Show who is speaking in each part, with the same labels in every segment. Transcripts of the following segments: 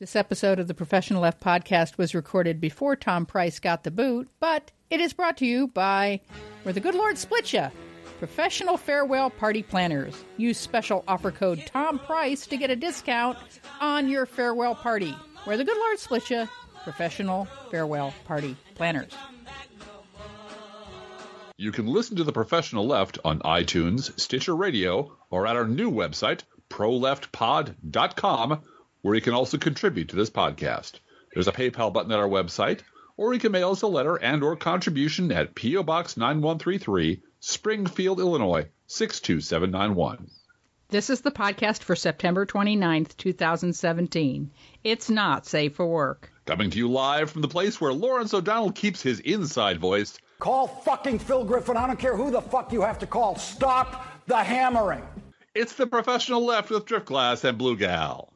Speaker 1: This episode of the Professional Left podcast was recorded before Tom Price got the boot, but it is brought to you by Where the Good Lord Split Ya, Professional Farewell Party Planners. Use special offer code Tom Price to get a discount on your farewell party. Where the Good Lord Split Ya, Professional Farewell Party Planners.
Speaker 2: You can listen to The Professional Left on iTunes, Stitcher Radio, or at our new website, proleftpod.com, where you can also contribute to this podcast. There's a PayPal button at our website, or you can mail us a letter and or contribution at P.O. Box 9133, Springfield, Illinois, 62791.
Speaker 1: This is the podcast for September 29th, 2017. It's not safe for work.
Speaker 2: Coming to you live from the place where Lawrence O'Donnell keeps his inside voice.
Speaker 3: Call fucking Phil Griffin. I don't care who the fuck you have to call. Stop the hammering.
Speaker 2: It's the Professional Left with Driftglass and Blue Gal.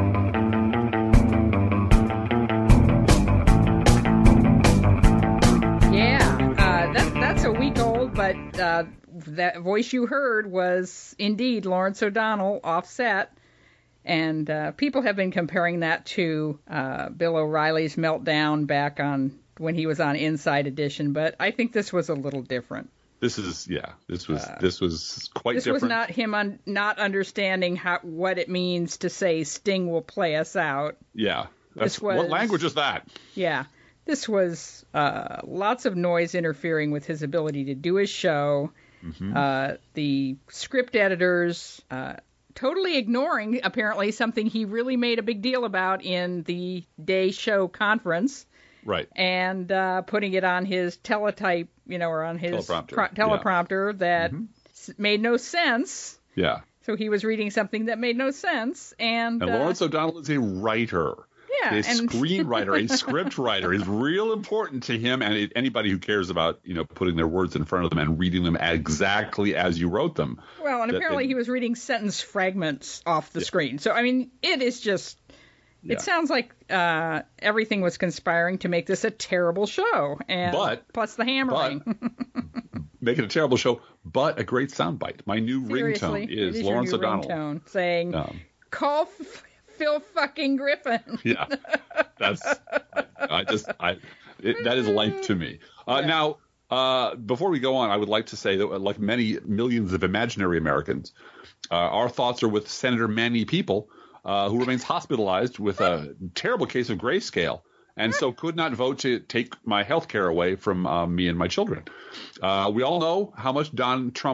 Speaker 1: That's a week old, but that voice you heard was indeed Lawrence O'Donnell offset. And people have been comparing that to Bill O'Reilly's meltdown back on when he was on Inside Edition. But I think this was a little different.
Speaker 2: This was quite different.
Speaker 1: This was not him not understanding what it means to say Sting will play us out.
Speaker 2: Yeah. What language is that?
Speaker 1: Yeah. This was lots of noise interfering with his ability to do his show. Mm-hmm. The script editors totally ignoring, apparently, something he really made a big deal about in the Day Show conference.
Speaker 2: Right.
Speaker 1: And putting it on his teletype, or on his teleprompter that made no sense.
Speaker 2: Yeah.
Speaker 1: So he was reading something that made no sense. And
Speaker 2: Lawrence O'Donnell is a writer.
Speaker 1: Yeah,
Speaker 2: a screenwriter, a script writer is real important to him and anybody who cares about, putting their words in front of them and reading them exactly as you wrote them.
Speaker 1: Well, and apparently he was reading sentence fragments off the screen. So, I mean, it is just, it sounds like everything was conspiring to make this a terrible show. Plus the hammering.
Speaker 2: Make it a terrible show, but a great soundbite. My new ringtone is Lawrence O'Donnell.
Speaker 1: Ringtone saying, call Phil fucking Griffin.
Speaker 2: Yeah, that is life to me. Now, before we go on, I would like to say that, like many millions of imaginary Americans, our thoughts are with Senator Manny People, who remains hospitalized with a terrible case of grayscale, and so could not vote to take my health care away from me and my children. We all know how much Donald Trump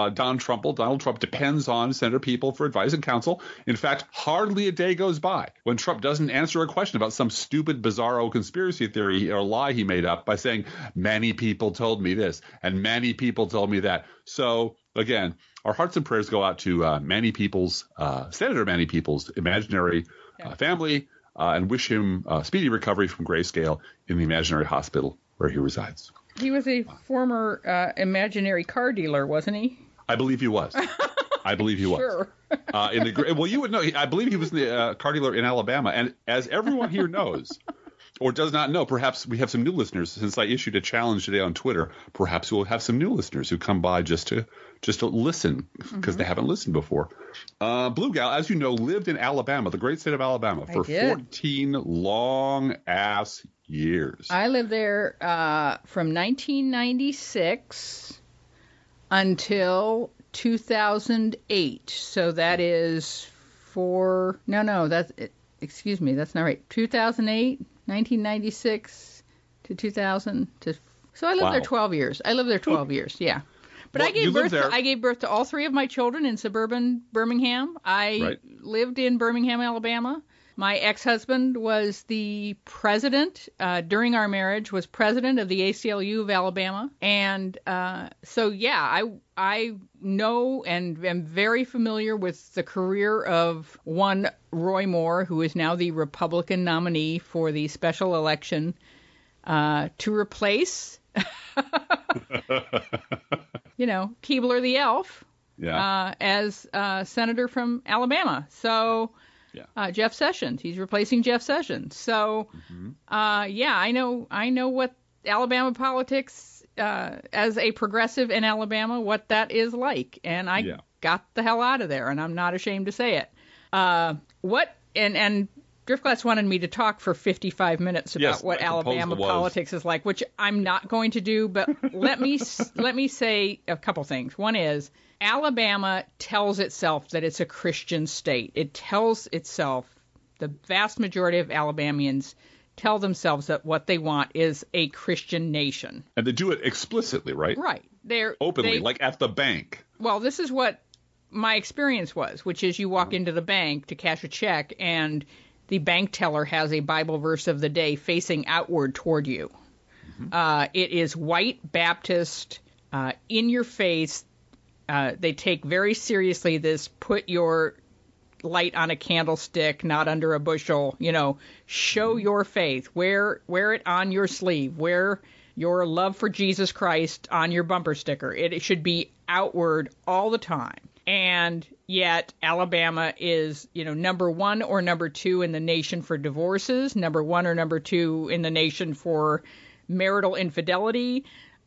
Speaker 2: depends on Senator People for advice and counsel. In fact, hardly a day goes by when Trump doesn't answer a question about some stupid, bizarro conspiracy theory or lie he made up by saying, many people told me this and many people told me that. So, again, our hearts and prayers go out to Senator Manny Peoples' imaginary family, and wish him speedy recovery from grayscale in the imaginary hospital where he resides.
Speaker 1: He was a former imaginary car dealer, wasn't he?
Speaker 2: I believe he was.
Speaker 1: Sure.
Speaker 2: You would know. I believe he was the car dealer in Alabama. And as everyone here knows, or does not know, perhaps we have some new listeners. Since I issued a challenge today on Twitter, perhaps we'll have some new listeners who come by just to listen because they haven't listened before. Blue Gal, as you know, lived in Alabama, the great state of Alabama, for 14 long-ass years.
Speaker 1: I lived there from 1996 until 2008. So that is excuse me, that's not right. 2008, 1996 to 2000. So I lived there 12 years. Years, yeah. But I gave birth to all three of my children in suburban Birmingham. I lived in Birmingham, Alabama. My ex-husband was the president during our marriage, was president of the ACLU of Alabama. And so, yeah, I know and am very familiar with the career of one Roy Moore, who is now the Republican nominee for the special election to replace, Keebler the Elf as senator from Alabama. So... Jeff Sessions. He's replacing Jeff Sessions. So, I know what Alabama politics, as a progressive in Alabama, what that is like. And I got the hell out of there, and I'm not ashamed to say it. And Driftglass wanted me to talk for 55 minutes about what Alabama politics is like, which I'm not going to do. But let me say a couple things. One is Alabama tells itself that it's a Christian state. It tells itself, the vast majority of Alabamians tell themselves that what they want is a Christian nation.
Speaker 2: And they do it explicitly, right?
Speaker 1: Right. They're
Speaker 2: openly, like at the bank.
Speaker 1: Well, this is what my experience was, which is you walk into the bank to cash a check and the bank teller has a Bible verse of the day facing outward toward you. Mm-hmm. It is white Baptist, in your face. They take very seriously this put your light on a candlestick, not under a bushel, show your faith, wear it on your sleeve, wear your love for Jesus Christ on your bumper sticker. It should be outward all the time. And yet Alabama is, number 1 or number 2 in the nation for divorces, number 1 or number 2 in the nation for marital infidelity.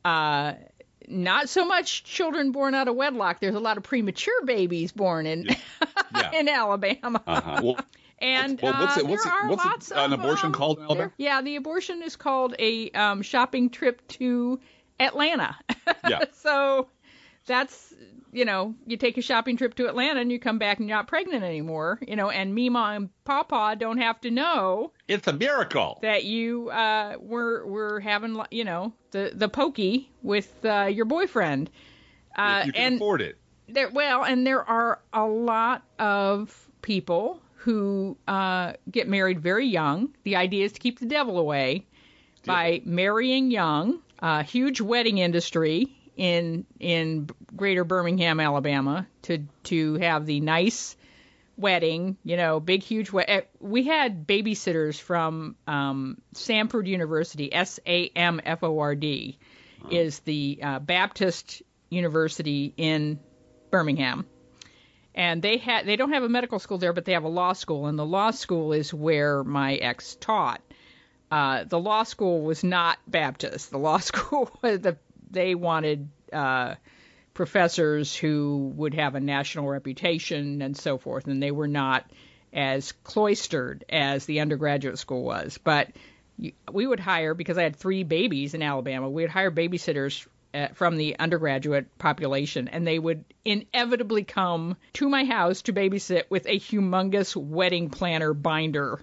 Speaker 1: Not so much children born out of wedlock. There's a lot of premature babies born in in Alabama.
Speaker 2: Well,
Speaker 1: and
Speaker 2: what's an abortion called in Alabama?
Speaker 1: Yeah, the abortion is called a shopping trip to Atlanta.
Speaker 2: Yeah.
Speaker 1: So that's, you take a shopping trip to Atlanta and you come back and you're not pregnant anymore, and Mima and Papa don't have to know.
Speaker 2: It's a miracle
Speaker 1: that you were having, the pokey with your boyfriend.
Speaker 2: If you can afford it.
Speaker 1: And there are a lot of people who get married very young. The idea is to keep the devil away by marrying young. Huge wedding industry in greater Birmingham, Alabama, to have the nice wedding, big, huge wedding. We had babysitters from Samford University, Samford, is the Baptist university in Birmingham. And they don't have a medical school there, but they have a law school, and the law school is where my ex taught. The law school was not Baptist. The law school, they wanted professors who would have a national reputation and so forth, and they were not as cloistered as the undergraduate school was. But we would hire, because I had 3 babies in Alabama, we would hire babysitters from the undergraduate population, and they would inevitably come to my house to babysit with a humongous wedding planner binder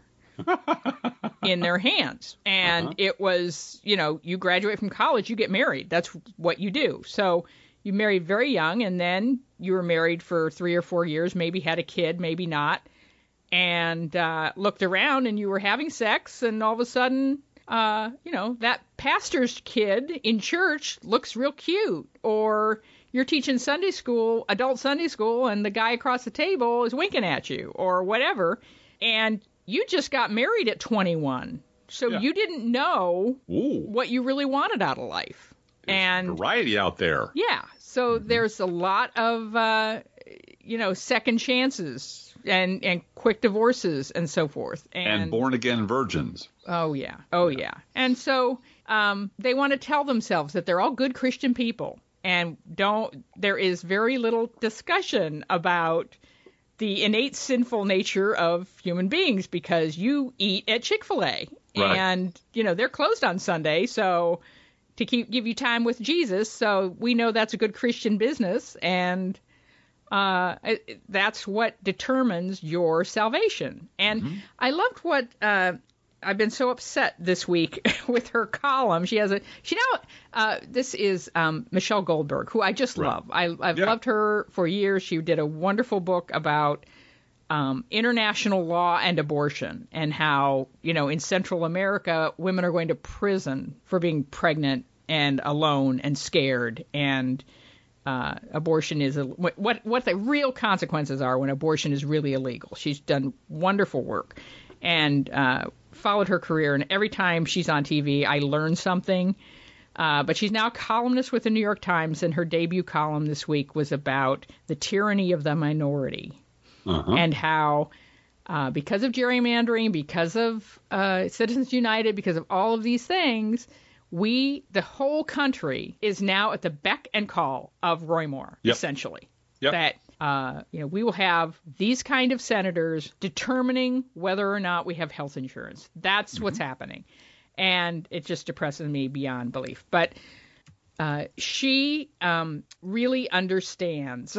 Speaker 1: in their hands. And it was, you graduate from college, you get married. That's what you do. So you married very young, and then you were married for 3 or 4 years, maybe had a kid, maybe not, and looked around and you were having sex, and all of a sudden, that pastor's kid in church looks real cute, or you're teaching Sunday school, adult Sunday school, and the guy across the table is winking at you, or whatever, and you just got married at 21, so you didn't know what you really wanted out of life.
Speaker 2: There's variety out there.
Speaker 1: Yeah, so there's a lot of, second chances and quick divorces and so forth.
Speaker 2: And born-again virgins.
Speaker 1: Oh, yeah. And so they want to tell themselves that they're all good Christian people, and there is very little discussion about the innate sinful nature of human beings, because you eat at Chick-fil-A.
Speaker 2: Right.
Speaker 1: And, they're closed on Sunday, so to give you time with Jesus. So we know that's a good Christian business, and that's what determines your salvation. And I loved what I've been so upset this week with her column. This is Michelle Goldberg, who I just love. I've loved her for years. She did a wonderful book about international law and abortion, and how, in Central America, women are going to prison for being pregnant and alone and scared, and abortion is what the real consequences are when abortion is really illegal. She's done wonderful work, and followed her career, and every time she's on TV, I learn something. But she's now a columnist with the New York Times, and her debut column this week was about the tyranny of the minority, and how because of gerrymandering, because of Citizens United, because of all of these things, the whole country is now at the beck and call of Roy Moore, essentially.
Speaker 2: Yep.
Speaker 1: That we will have these kind of senators determining whether or not we have health insurance. That's what's happening. And it just depresses me beyond belief. But she really understands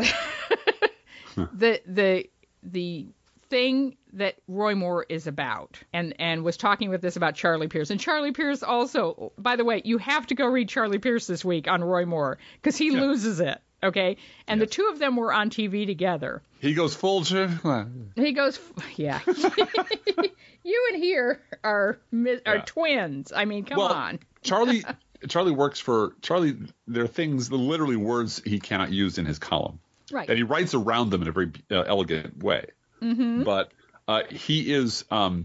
Speaker 1: the thing that Roy Moore is about, and was talking with this about Charlie Pierce. And Charlie Pierce also, by the way, you have to go read Charlie Pierce this week on Roy Moore, because he loses it. Okay. And the two of them were on TV together.
Speaker 2: He goes full.
Speaker 1: He goes, yeah. You and he are twins. I mean, come on.
Speaker 2: Charlie works for Charlie. There are things, literally words he cannot use in his column.
Speaker 1: Right.
Speaker 2: And he writes around them in a very elegant way. Mm-hmm. But he is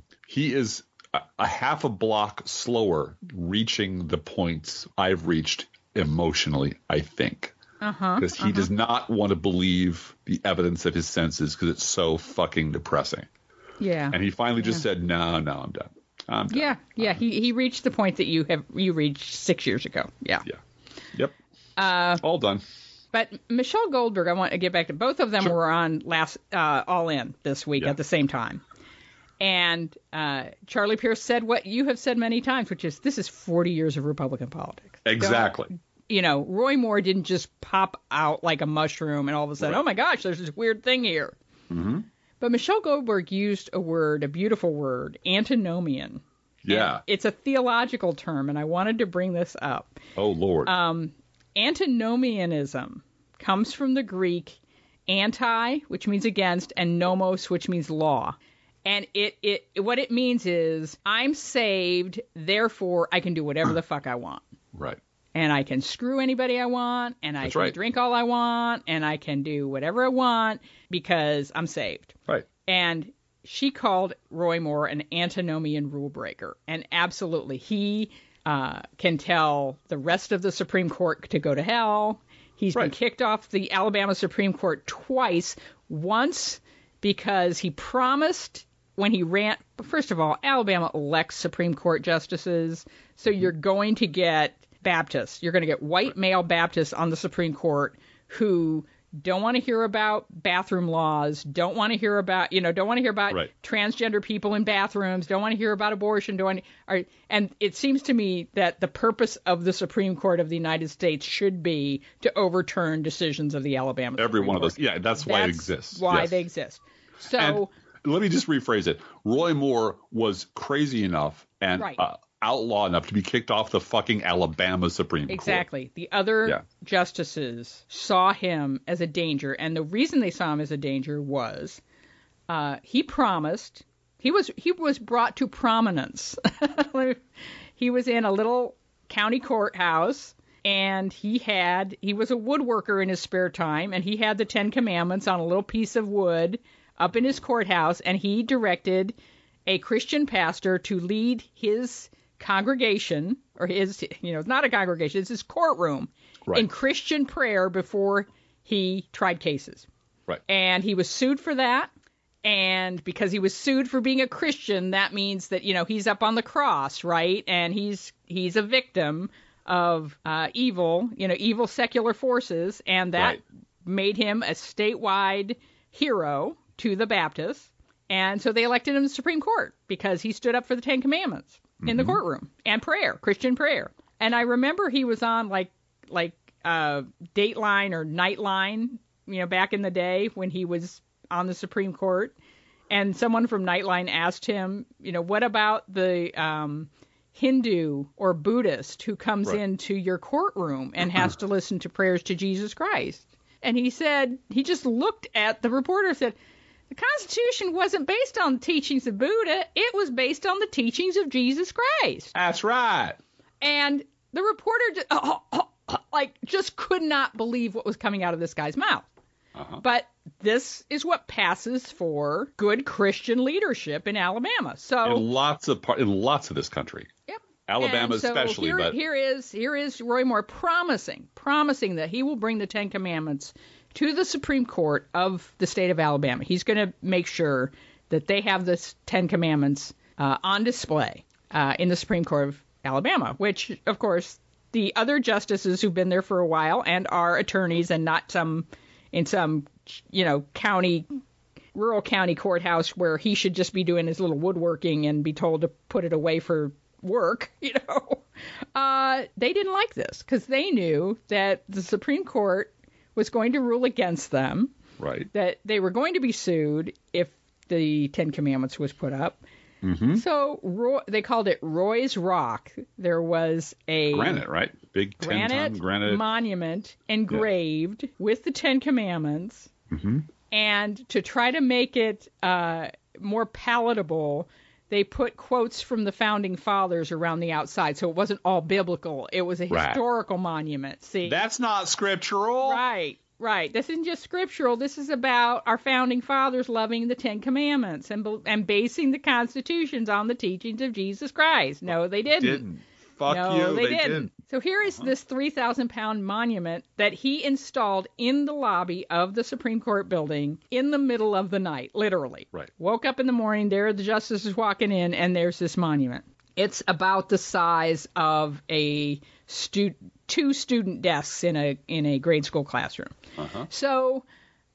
Speaker 2: a half a block slower reaching the points I've reached emotionally, I think. Because he does not want to believe the evidence of his senses, because it's so fucking depressing. Yeah. And he finally just said, no, I'm done. I'm done.
Speaker 1: Yeah. He reached the point that you reached 6 years ago. Yeah.
Speaker 2: Yep. All done.
Speaker 1: But Michelle Goldberg, I want to get back to both of them. Were on All In this week at the same time. And Charlie Pierce said what you have said many times, which is, this is 40 years of Republican politics.
Speaker 2: Exactly.
Speaker 1: Roy Moore didn't just pop out like a mushroom and all of a sudden, oh my gosh, there's this weird thing here. Mm-hmm. But Michelle Goldberg used a beautiful word, antinomian.
Speaker 2: Yeah.
Speaker 1: And it's a theological term, and I wanted to bring this up.
Speaker 2: Oh, Lord.
Speaker 1: Antinomianism comes from the Greek anti, which means against, and nomos, which means law. And what it means is, I'm saved, therefore I can do whatever the fuck I want.
Speaker 2: Right.
Speaker 1: And I can screw anybody I want, and I can drink all I want, and I can do whatever I want because I'm saved.
Speaker 2: Right.
Speaker 1: And she called Roy Moore an antinomian rule breaker. And absolutely, he can tell the rest of the Supreme Court to go to hell. He's been kicked off the Alabama Supreme Court twice. Once because he promised when he ran. First of all, Alabama elects Supreme Court justices, so you're going to get Baptists. You're going to get white male Baptists on the Supreme Court who don't want to hear about bathroom laws, don't want to hear about transgender people in bathrooms, don't want to hear about abortion, and it seems to me that the purpose of the Supreme Court of the United States should be to overturn decisions of the Alabama Supreme Court.
Speaker 2: One of those. Yeah, that's why it exists.
Speaker 1: Why they exist. So
Speaker 2: and let me just rephrase it. Roy Moore was crazy enough and outlaw enough to be kicked off the fucking Alabama Supreme Court.
Speaker 1: Exactly. The other justices saw him as a danger, and the reason they saw him as a danger was he promised. He was brought to prominence. He was in a little county courthouse, and he was a woodworker in his spare time, and he had the 10 Commandments on a little piece of wood up in his courthouse, and he directed a Christian pastor to lead his congregation, or his, it's not a congregation, it's his courtroom, in Christian prayer before he tried cases.
Speaker 2: Right.
Speaker 1: And he was sued for that. And because he was sued for being a Christian, that means that, he's up on the cross, right? And he's a victim of evil secular forces. And that made him a statewide hero to the Baptists. And so they elected him to the Supreme Court because he stood up for the 10 Commandments in the courtroom and prayer, Christian prayer. And I remember he was on like Dateline or Nightline, back in the day when he was on the Supreme Court. And someone from Nightline asked him, what about the Hindu or Buddhist who comes into your courtroom and has to listen to prayers to Jesus Christ? And he just looked at the reporter and said, the Constitution wasn't based on the teachings of Buddha. It was based on the teachings of Jesus Christ.
Speaker 2: That's right.
Speaker 1: And the reporter just could not believe what was coming out of this guy's mouth. Uh-huh. But this is what passes for good Christian leadership in Alabama. So
Speaker 2: in lots of this country. Yep. Alabama especially.
Speaker 1: Here is Roy Moore promising that he will bring the 10 Commandments to the Supreme Court of the state of Alabama. He's going to make sure that they have the 10 Commandments on display in the Supreme Court of Alabama, which, of course, the other justices who've been there for a while and are attorneys and not some in some, rural county courthouse where he should just be doing his little woodworking and be told to put it away for work, they didn't like this because they knew that the Supreme Court was going to rule against them.
Speaker 2: Right.
Speaker 1: That they were going to be sued if the Ten Commandments was put up.
Speaker 2: Mm-hmm.
Speaker 1: So they called it Roy's Rock. There was a
Speaker 2: granite, right? Big 10-ton granite
Speaker 1: monument engraved with the Ten Commandments.
Speaker 2: Mm-hmm.
Speaker 1: And to try to make it more palatable, they put quotes from the founding fathers around the outside, so it wasn't all biblical. It was a historical monument. See,
Speaker 2: that's not scriptural.
Speaker 1: Right. This isn't just scriptural. This is about our founding fathers loving the Ten Commandments and basing the constitutions on the teachings of Jesus Christ. No, they didn't.
Speaker 2: Fuck
Speaker 1: no,
Speaker 2: you.
Speaker 1: They didn't. So here is this 3,000-pound monument that he installed in the lobby of the Supreme Court building in the middle of the night, literally.
Speaker 2: Right.
Speaker 1: Woke up in the morning, there are the justices walking in, and there's this monument. It's about the size of a two student desks in a grade school classroom.
Speaker 2: Uh-huh.
Speaker 1: So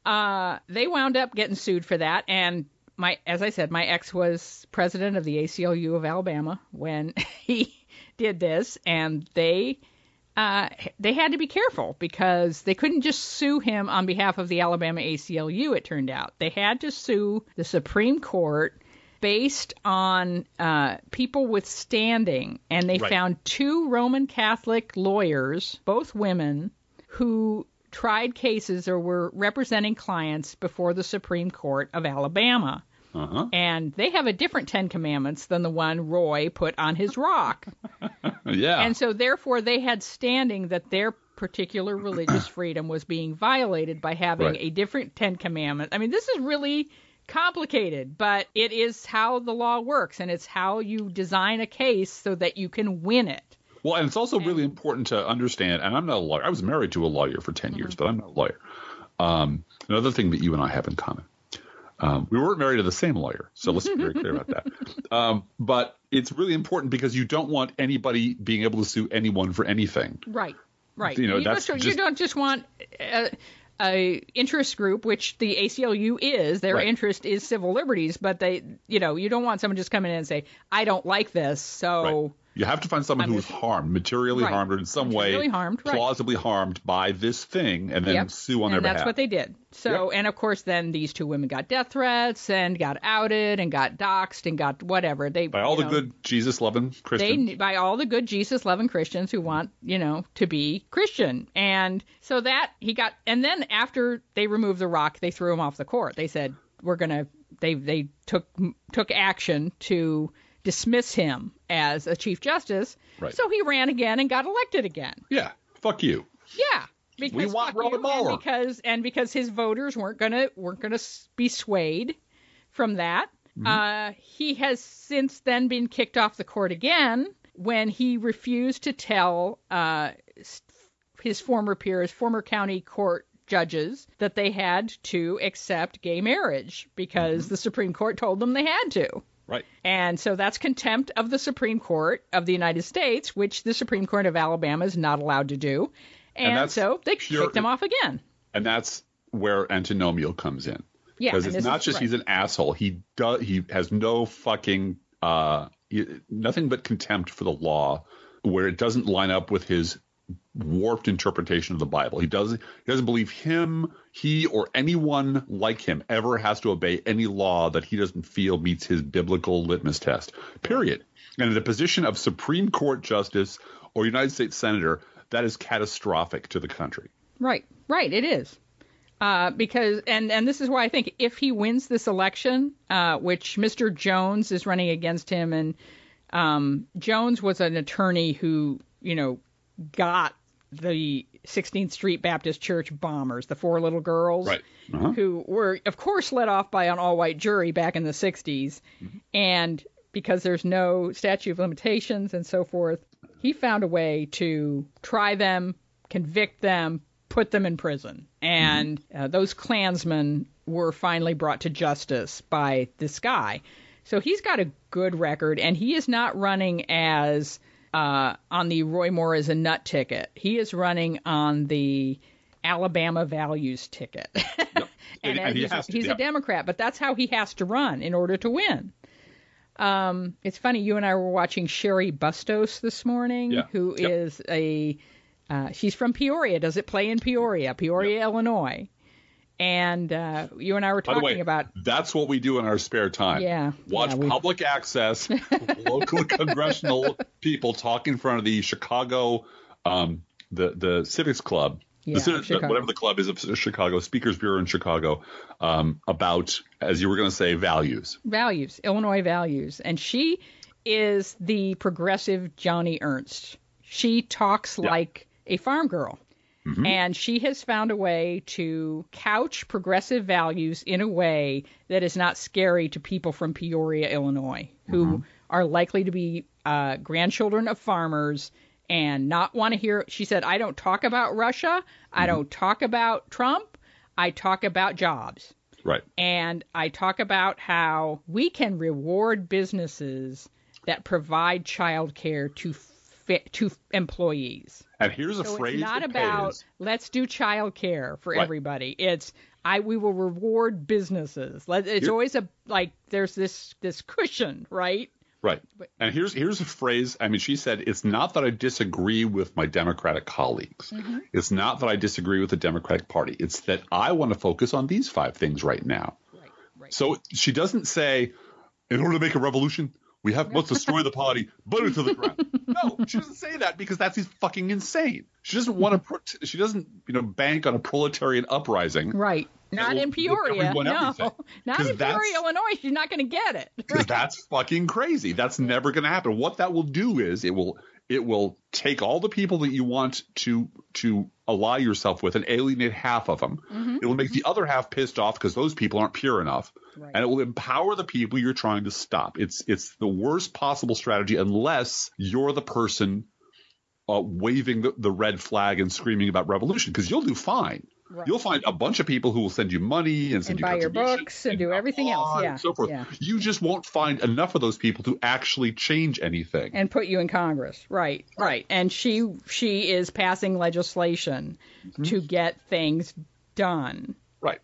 Speaker 1: they wound up getting sued for that, and as I said, my ex was president of the ACLU of Alabama when he did this, and they had to be careful because they couldn't just sue him on behalf of the Alabama ACLU, it turned out. They had to sue the Supreme Court based on people with standing, and they found two Roman Catholic lawyers, both women, who tried cases or were representing clients before the Supreme Court of Alabama.
Speaker 2: Uh-huh.
Speaker 1: And they have a different Ten Commandments than the one Roy put on his rock.
Speaker 2: Yeah.
Speaker 1: And so therefore they had standing that their particular religious freedom was being violated by having a different Ten Commandments. I mean, this is really complicated, but it is how the law works, and it's how you design a case so that you can win it.
Speaker 2: Well, and it's also really important to understand, and I'm not a lawyer. I was married to a lawyer for 10 years, but I'm not a lawyer. Another thing that you and I have in common. We weren't married to the same lawyer, so let's be very clear about that. But it's really important because you don't want anybody being able to sue anyone for anything.
Speaker 1: Right.
Speaker 2: You
Speaker 1: don't just want a interest group, which the ACLU is. Their interest is civil liberties, but you don't want someone just coming in and say, I don't like this, so...
Speaker 2: Right. You have to find someone who was harmed, materially harmed, or in some way plausibly harmed by this thing, and then sue on their behalf.
Speaker 1: And that's what they did. So, and of course, then these two women got death threats and got outed and got doxxed and got whatever. By
Speaker 2: all the good Jesus-loving Christians.
Speaker 1: By all the good Jesus-loving Christians who want, to be Christian. And so that he got, and then after they removed the rock, they threw him off the court. They said, they took action to dismiss him as a Chief Justice.
Speaker 2: Right.
Speaker 1: So he ran again and got elected again.
Speaker 2: Yeah. Fuck you.
Speaker 1: Yeah. Because
Speaker 2: we want Robert Mueller.
Speaker 1: And because his voters weren't gonna be swayed from that. Mm-hmm. He has since then been kicked off the court again when he refused to tell his former peers, former county court judges, that they had to accept gay marriage because the Supreme Court told them they had to.
Speaker 2: Right.
Speaker 1: And so that's contempt of the Supreme Court of the United States, which the Supreme Court of Alabama is not allowed to do. And so they kicked him off again.
Speaker 2: And that's where antinomial comes in.
Speaker 1: Yeah.
Speaker 2: Because it's not just he's an asshole. He has no fucking nothing but contempt for the law where it doesn't line up with his warped interpretation of the Bible. He doesn't believe he or anyone like him ever has to obey any law that he doesn't feel meets his biblical litmus test, period. And in the position of Supreme Court Justice or United States Senator, that is catastrophic to the country.
Speaker 1: Right, it is. Because this is why I think if he wins this election, which Mr. Jones is running against him, and Jones was an attorney who, got the 16th Street Baptist Church bombers, the four little girls, who were, of course, let off by an all-white jury back in the 60s. Mm-hmm. And because there's no statute of limitations and so forth, he found a way to try them, convict them, put them in prison. And those Klansmen were finally brought to justice by this guy. So he's got a good record, and he is not running as on the Roy Moore is a nut ticket. He is running on the Alabama values ticket.
Speaker 2: Yep.
Speaker 1: and he's a Democrat, but that's how he has to run in order to win. It's funny, you and I were watching Sherry Bustos this morning, who is she's from Peoria. Does it play in Peoria, Illinois? And you and I were talking about...
Speaker 2: That's what we do in our spare time.
Speaker 1: Yeah.
Speaker 2: Watch public access, local congressional people talk in front of the Chicago, the Civics Club, whatever the club is of Chicago, Speakers Bureau in Chicago, about, as you were going to say, values.
Speaker 1: Values, Illinois values. And she is the progressive Johnny Ernst. She talks like a farm girl. Mm-hmm. And she has found a way to couch progressive values in a way that is not scary to people from Peoria, Illinois, who are likely to be grandchildren of farmers and not want to hear. She said, I don't talk about Russia. I don't talk about Trump. I talk about jobs.
Speaker 2: Right.
Speaker 1: And I talk about how we can reward businesses that provide child care to employees.
Speaker 2: And here's a phrase.
Speaker 1: It's not about let's do child care for everybody. It's we will reward businesses. It's always there's this cushion, right?
Speaker 2: Right. And here's a phrase. I mean, she said, it's not that I disagree with my Democratic colleagues. Mm-hmm. It's not that I disagree with the Democratic Party. It's that I want to focus on these 5 things right now. Right. So she doesn't say, in order to make a revolution, we must destroy the party, burn it to the ground. No, she doesn't say that because that's fucking insane. She doesn't want to. She doesn't, bank on a proletarian uprising.
Speaker 1: Right. Not in Peoria. No. Not in Peoria, Illinois. She's not going to get it.
Speaker 2: Because that's fucking crazy. That's never going to happen. What that will do is it will take all the people that you want to ally yourself with and alienate half of them. Mm-hmm. It will make the other half pissed off because those people aren't pure enough. Right. And it will empower the people you're trying to stop. It's the worst possible strategy unless you're the person waving the red flag and screaming about revolution, because you'll do fine. Right. You'll find a bunch of people who will send you money and send you
Speaker 1: buy your books and do everything else,
Speaker 2: and so forth. Yeah. You just won't find enough of those people to actually change anything
Speaker 1: and put you in Congress. Right. And she is passing legislation to get things done.
Speaker 2: Right.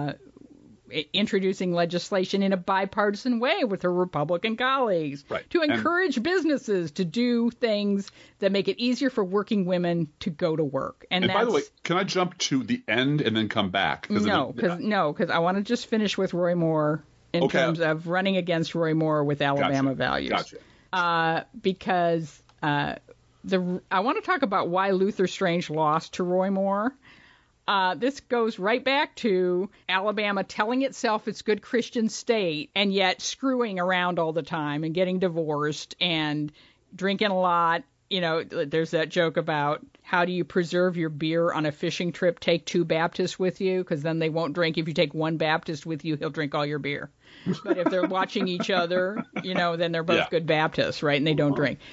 Speaker 1: Introducing legislation in a bipartisan way with her Republican colleagues to encourage businesses to do things that make it easier for working women to go to work. And
Speaker 2: by the way, can I jump to the end and then come back?
Speaker 1: No, because I want to just finish with Roy Moore in terms of running against Roy Moore with Alabama values.
Speaker 2: Gotcha.
Speaker 1: Because I want to talk about why Luther Strange lost to Roy Moore. This goes right back to Alabama telling itself it's good Christian state and yet screwing around all the time and getting divorced and drinking a lot. There's that joke about how do you preserve your beer on a fishing trip? Take 2 Baptists with you, because then they won't drink. If you take 1 Baptist with you, he'll drink all your beer. But if they're watching each other, then they're both good Baptists, right? And they don't drink.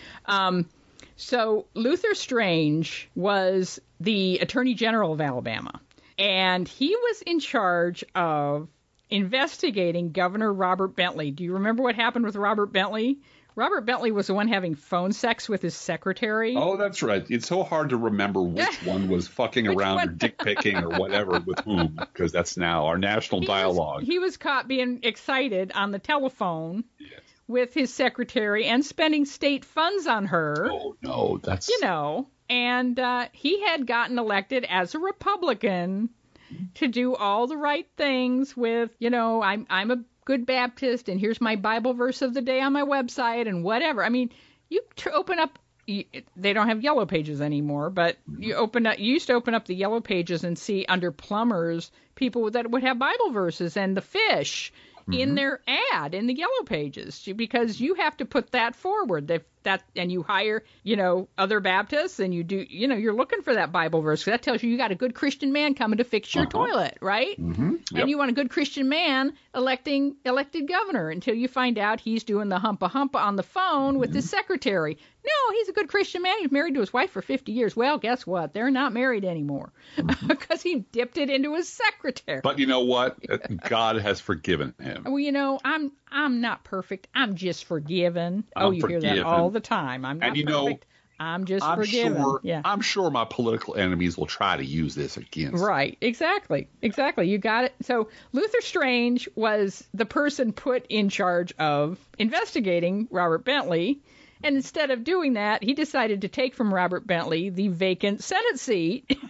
Speaker 1: So Luther Strange was the Attorney General of Alabama, and he was in charge of investigating Governor Robert Bentley. Do you remember what happened with Robert Bentley? Robert Bentley was the one having phone sex with his secretary.
Speaker 2: Oh, that's right. It's so hard to remember which one was fucking around or dick picking or whatever with whom, because that's now our national dialogue.
Speaker 1: He was caught being excited on the telephone. Yes. With his secretary and spending state funds on her.
Speaker 2: Oh, no, that's...
Speaker 1: And he had gotten elected as a Republican to do all the right things with, I'm a good Baptist and here's my Bible verse of the day on my website and whatever. I mean, you open up... They don't have yellow pages anymore, but you used to open up the yellow pages and see under plumbers people that would have Bible verses and the fish in their ad in the yellow pages, because you have to put that forward. And you hire, other Baptists, and you do, you're looking for that Bible verse. That tells you got a good Christian man coming to fix your toilet, right? Mm-hmm. Yep. And you want a good Christian man elected governor until you find out he's doing the humpa on the phone with his secretary. No, he's a good Christian man. He's married to his wife for 50 years. Well, guess what? They're not married anymore because he dipped it into his secretary.
Speaker 2: But you know what? God has forgiven him.
Speaker 1: Well, I'm not perfect. I'm just forgiven. You hear that all the time. I'm not perfect. I'm just forgiven.
Speaker 2: I'm sure my political enemies will try to use this against me.
Speaker 1: Right. Exactly. You got it. So Luther Strange was the person put in charge of investigating Robert Bentley. And instead of doing that, he decided to take from Robert Bentley the vacant Senate seat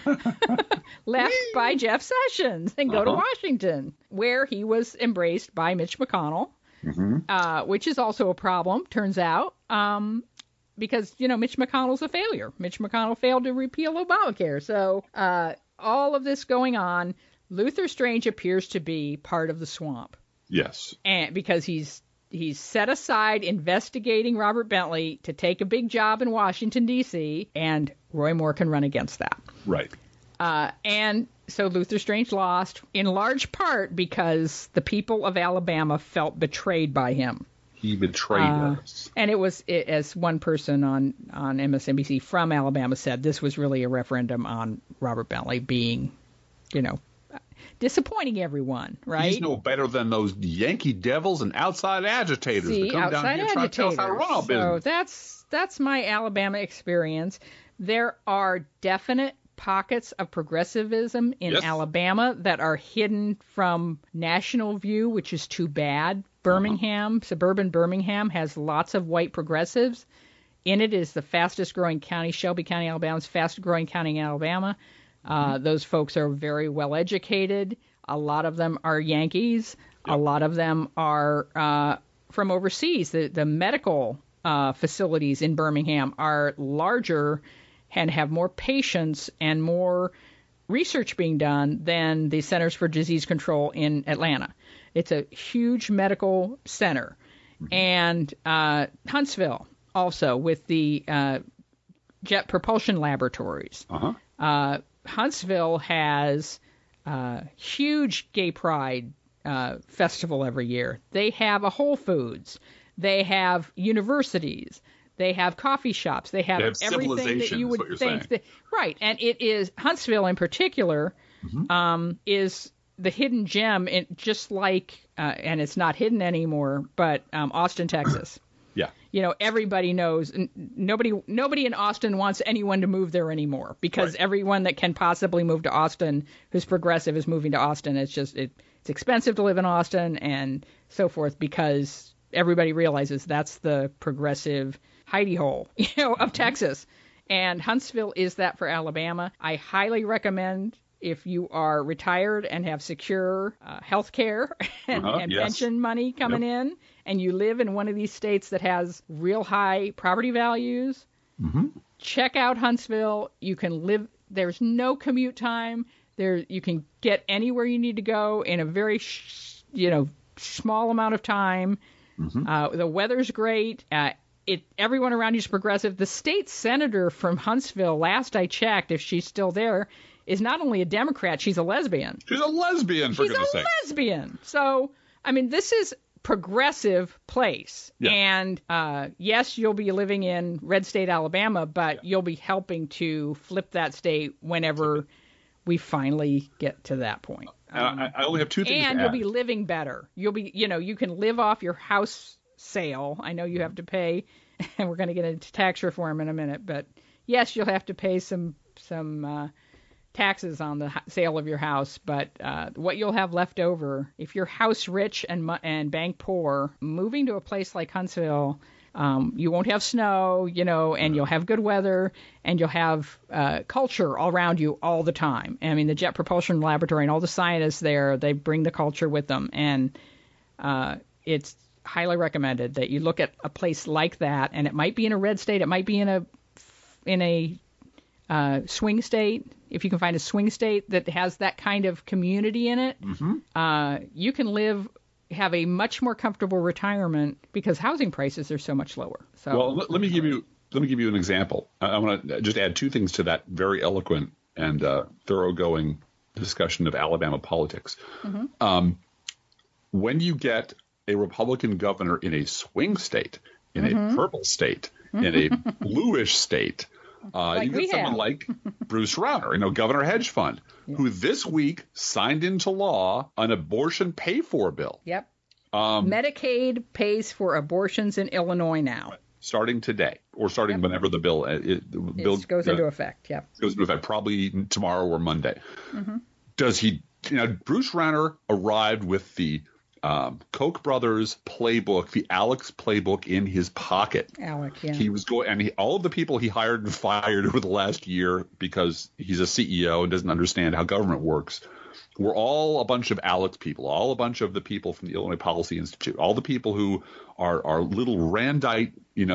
Speaker 1: left by Jeff Sessions and go to Washington, where he was embraced by Mitch McConnell, which is also a problem, turns out, because, Mitch McConnell's a failure. Mitch McConnell failed to repeal Obamacare. So all of this going on, Luther Strange appears to be part of the swamp.
Speaker 2: Yes.
Speaker 1: And because he's set aside investigating Robert Bentley to take a big job in Washington, D.C., and Roy Moore can run against that.
Speaker 2: Right.
Speaker 1: And so Luther Strange lost, in large part because the people of Alabama felt betrayed by him.
Speaker 2: He betrayed us.
Speaker 1: And as one person on MSNBC from Alabama said, this was really a referendum on Robert Bentley being, disappointing everyone, right?
Speaker 2: He's no better than those Yankee devils and outside agitators that come down here and try to tell us how to run our business.
Speaker 1: So that's my Alabama experience. There are definite pockets of progressivism in Alabama that are hidden from national view, which is too bad. Suburban Birmingham has lots of white progressives. In it is the fastest growing county, Shelby County, Alabama's fastest growing county in Alabama. Those folks are very well educated. A lot of them are Yankees. Yep. A lot of them are from overseas. The medical facilities in Birmingham are larger and have more patients and more research being done than the Centers for Disease Control in Atlanta. It's a huge medical center. And Huntsville also with the Jet Propulsion Laboratories. Huntsville has a huge gay pride festival every year. They have a Whole Foods. They have universities. They have coffee shops. They have everything that you would think. Right. And it is Huntsville in particular is the hidden gem, just like, and it's not hidden anymore, but Austin, Texas.
Speaker 2: Yeah.
Speaker 1: Everybody knows. Nobody in Austin wants anyone to move there anymore because everyone that can possibly move to Austin who's progressive is moving to Austin. It's just it's expensive to live in Austin and so forth because everybody realizes that's the progressive hidey hole, of Texas. And Huntsville is that for Alabama. I highly recommend if you are retired and have secure health care and pension money coming in, and you live in one of these states that has real high property values, check out Huntsville. You can live. There's no commute time. You can get anywhere you need to go in a very, small amount of time. The weather's great. Everyone around you is progressive. The state senator from Huntsville, last I checked, if she's still there, is not only a Democrat, she's a lesbian.
Speaker 2: She's a lesbian, for goodness sake.
Speaker 1: She's a lesbian. So, this is progressive place. Yeah. And yes, you'll be living in red state Alabama, but you'll be helping to flip that state whenever we finally get to that point.
Speaker 2: I only have two things to add.
Speaker 1: And you'll be living better. You'll be, you can live off your house sale. I know you have to pay, and we're going to get into tax reform in a minute, but yes, you'll have to pay some taxes on the sale of your house, but what you'll have left over, if you're house rich and bank poor, moving to a place like Huntsville, you won't have snow, and you'll have good weather, and you'll have culture all around you all the time. The Jet Propulsion Laboratory and all the scientists there, they bring the culture with them, and it's highly recommended that you look at a place like that, and it might be in a red state, it might be in a swing state. If you can find a swing state that has that kind of community in it, you can have a much more comfortable retirement because housing prices are so much lower. So,
Speaker 2: well, let me give you an example. I want to just add two things to that very eloquent and thoroughgoing discussion of Alabama politics. When you get a Republican governor in a swing state, in a purple state, in a bluish state, you get someone like Bruce Rauner, Governor Hedge Fund, who this week signed into law an abortion pay-for bill.
Speaker 1: Yep. Medicaid pays for abortions in Illinois now.
Speaker 2: starting today, or starting whenever the bill
Speaker 1: goes into effect. Yeah,
Speaker 2: goes into effect, probably tomorrow or Monday. Mm-hmm. Bruce Rauner arrived with the Koch brothers playbook, the Alex playbook, in his pocket.
Speaker 1: Alec, yeah.
Speaker 2: He was all of the people he hired and fired over the last year because he's a CEO and doesn't understand how government works were all a bunch of Alex people, all a bunch of the people from the Illinois Policy Institute, all the people who are little Randite,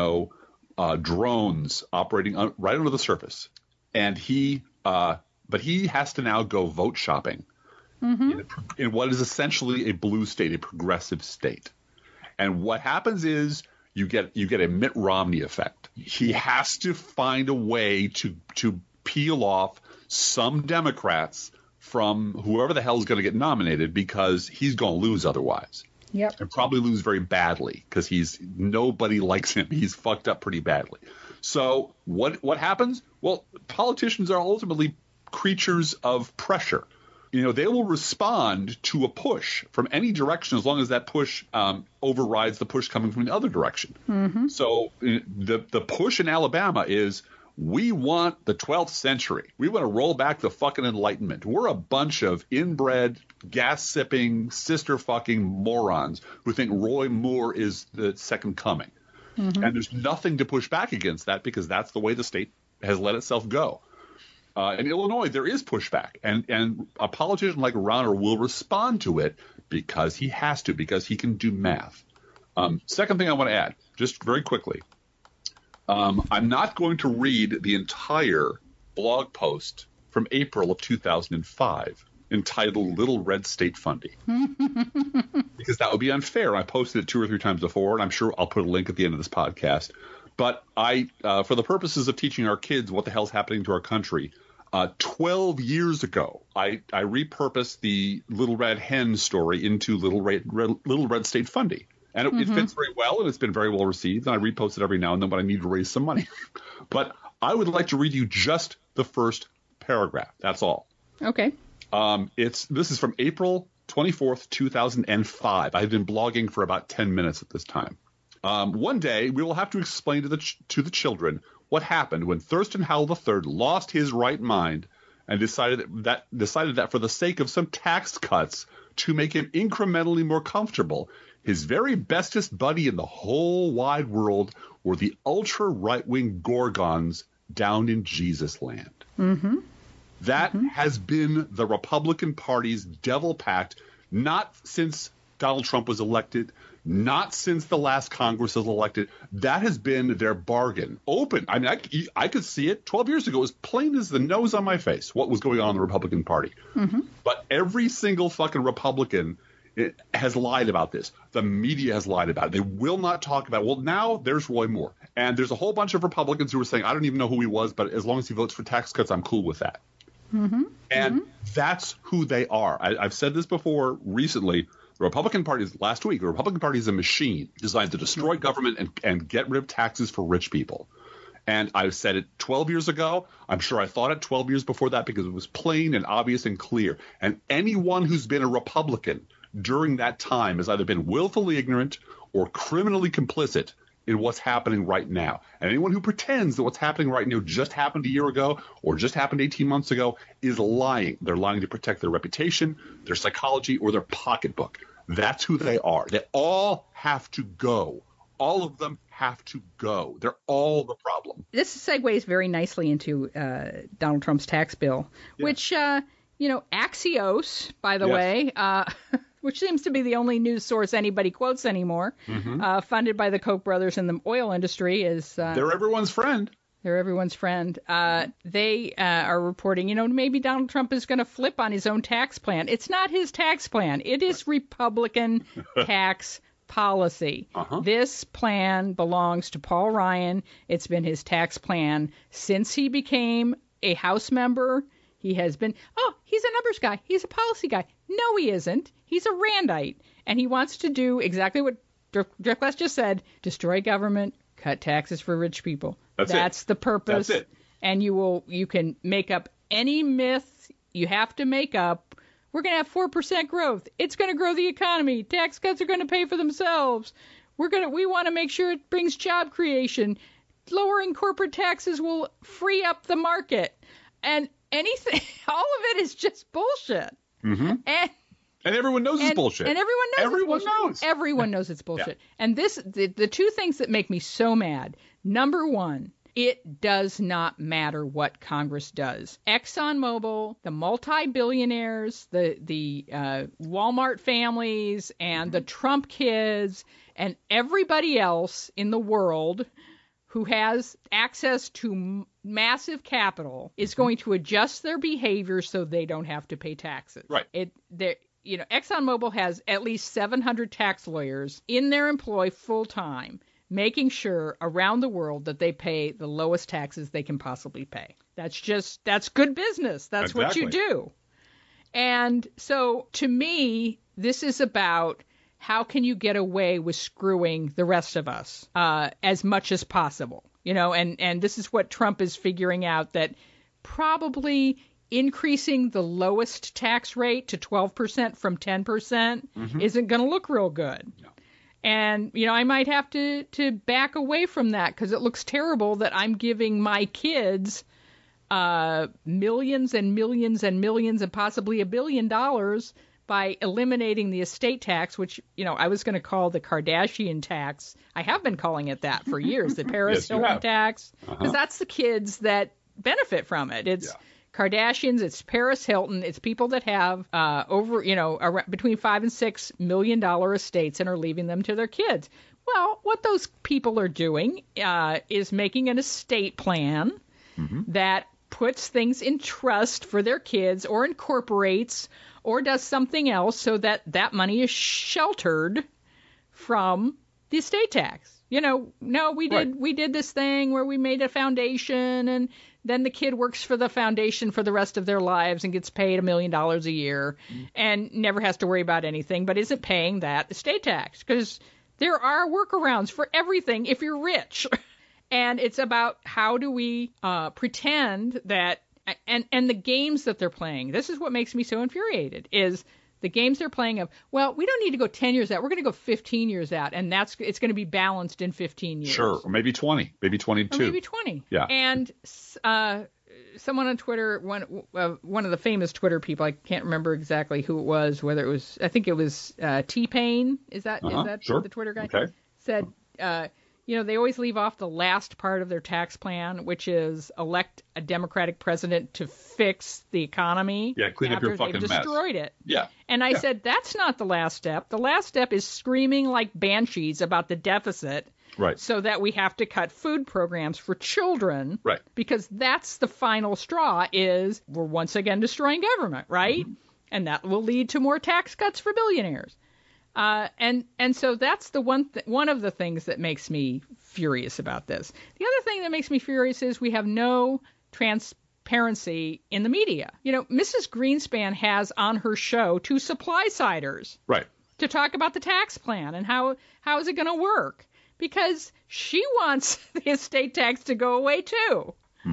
Speaker 2: drones operating right under the surface. And but he has to now go vote shopping. Mm-hmm. In what is essentially a blue state, a progressive state. And what happens is you get a Mitt Romney effect. He has to find a way to peel off some Democrats from whoever the hell is going to get nominated, because he's going to lose otherwise.
Speaker 1: Yep.
Speaker 2: And probably lose very badly, because nobody likes him. He's fucked up pretty badly. So what happens? Well, politicians are ultimately creatures of pressure. They will respond to a push from any direction as long as that push overrides the push coming from the other direction. Mm-hmm. So the push in Alabama is, we want the 12th century. We want to roll back the fucking Enlightenment. We're a bunch of inbred, gas-sipping, sister-fucking morons who think Roy Moore is the second coming. Mm-hmm. And there's nothing to push back against that, because that's the way the state has let itself go. In Illinois, there is pushback, and a politician like Rauner will respond to it because he has to, because he can do math. Second thing I want to add, just very quickly, I'm not going to read the entire blog post from April of 2005 entitled Little Red State Funding, because that would be unfair. I posted it 2 or 3 times before, and I'm sure I'll put a link at the end of this podcast. But for the purposes of teaching our kids what the hell's happening to our country, 12 years ago, I repurposed the Little Red Hen story into Little Red State Funding. And it fits very well, and it's been very well received. And I repost it every now and then when I need to raise some money. But I would like to read you just the first paragraph. That's all.
Speaker 1: Okay.
Speaker 2: This is from April 24th, 2005. I've been blogging for about 10 minutes at this time. One day, we will have to explain to the children what happened when Thurston Howell III lost his right mind and decided that for the sake of some tax cuts to make him incrementally more comfortable, his very bestest buddy in the whole wide world were the ultra right-wing Gorgons down in Jesus land. Mm-hmm. That has been the Republican Party's devil pact, not since Donald Trump was elected, not since the last Congress was elected. That has been their bargain. Open. I mean, I could see it 12 years ago. It was plain as the nose on my face what was going on in the Republican Party. Mm-hmm. But every single fucking Republican has lied about this. The media has lied about it. They will not talk about it. Well, now there's Roy Moore. And there's a whole bunch of Republicans who are saying, I don't even know who he was, but as long as he votes for tax cuts, I'm cool with that. Mm-hmm. And that's who they are. I've said this before recently. The Republican Party last week. The Republican Party is a machine designed to destroy government and get rid of taxes for rich people. And I said it 12 years ago. I'm sure I thought it 12 years before that, because it was plain and obvious and clear. And anyone who's been a Republican during that time has either been willfully ignorant or criminally complicit in what's happening right now. And anyone who pretends that what's happening right now just happened a year ago or just happened 18 months ago is lying. They're lying to protect their reputation, their psychology, or their pocketbook. That's who they are. They all have to go. All of them have to go. They're all the problem.
Speaker 1: This segues very nicely into Donald Trump's tax bill, which, Axios, by the way, which seems to be the only news source anybody quotes anymore, funded by the Koch brothers in the oil industry, is...
Speaker 2: they're everyone's friend.
Speaker 1: They're everyone's friend. They are reporting, maybe Donald Trump is going to flip on his own tax plan. It's not his tax plan. It is Republican tax policy. This plan belongs to Paul Ryan. It's been his tax plan since he became a House member. He has been, he's a numbers guy. He's a policy guy. No, he isn't. He's a Randite. And he wants to do exactly what Drift Glass just said, destroy government, cut taxes for rich people. That's the purpose.
Speaker 2: That's it.
Speaker 1: And you can make up any myth you have to make up. We're going to have 4% growth. It's going to grow the economy. Tax cuts are going to pay for themselves. We want to make sure it brings job creation. Lowering corporate taxes will free up the market. And anything, all of it is just bullshit.
Speaker 2: Mm-hmm. And everyone knows it's bullshit.
Speaker 1: And everyone knows. Everyone knows it's bullshit. Yeah. And the two things that make me so mad. Number one, it does not matter what Congress does. ExxonMobil, the multi-billionaires, the Walmart families, and the Trump kids, and everybody else in the world who has access to massive capital is going to adjust their behavior so they don't have to pay taxes.
Speaker 2: Right.
Speaker 1: ExxonMobil has at least 700 tax lawyers in their employ full time, making sure around the world that they pay the lowest taxes they can possibly pay. That's good business. That's exactly what you do. And so to me, this is about how can you get away with screwing the rest of us as much as possible? And this is what Trump is figuring out, that probably increasing the lowest tax rate to 12% from 10% isn't going to look real good. No. And, I might have to back away from that because it looks terrible that I'm giving my kids millions and millions and millions and possibly $1 billion by eliminating the estate tax, which, I was going to call the Kardashian tax. I have been calling it that for years, the Paris Hilton tax, because that's the kids that benefit from it. It's Kardashians, it's Paris Hilton, it's people that have between $5 and $6 million estates and are leaving them to their kids. Well, what those people are doing is making an estate plan that puts things in trust for their kids or incorporates or does something else so that money is sheltered from the estate tax. We did this thing where we made a foundation and then the kid works for the foundation for the rest of their lives and gets paid $1 million a year and never has to worry about anything, but isn't paying that estate tax because there are workarounds for everything if you're rich. And it's about how do we pretend that and the games that they're playing. This is what makes me so infuriated is the games they're playing of, well, we don't need to go 10 years out. We're going to go 15 years out, and it's going to be balanced in 15 years.
Speaker 2: Sure, or maybe 20, maybe 22.
Speaker 1: Or maybe 20.
Speaker 2: Yeah.
Speaker 1: And someone on Twitter, one of the famous Twitter people, I can't remember exactly who it was, whether it was, I think it was T-Pain. Is that
Speaker 2: sure.
Speaker 1: the Twitter guy?
Speaker 2: Okay.
Speaker 1: Said, they always leave off the last part of their tax plan, which is elect a Democratic president to fix the economy.
Speaker 2: Yeah, clean up your fucking mess.
Speaker 1: Destroyed it.
Speaker 2: Yeah.
Speaker 1: And I said, that's not the last step. The last step is screaming like banshees about the deficit.
Speaker 2: Right.
Speaker 1: So that we have to cut food programs for children.
Speaker 2: Right.
Speaker 1: Because that's the final straw is we're once again destroying government, right? And that will lead to more tax cuts for billionaires. And so that's the one of the things that makes me furious about this. The other thing that makes me furious is we have no transparency in the media. Mrs. Greenspan has on her show 2 supply-siders.
Speaker 2: Right.
Speaker 1: To talk about the tax plan and how is it going to work. Because she wants the estate tax to go away too.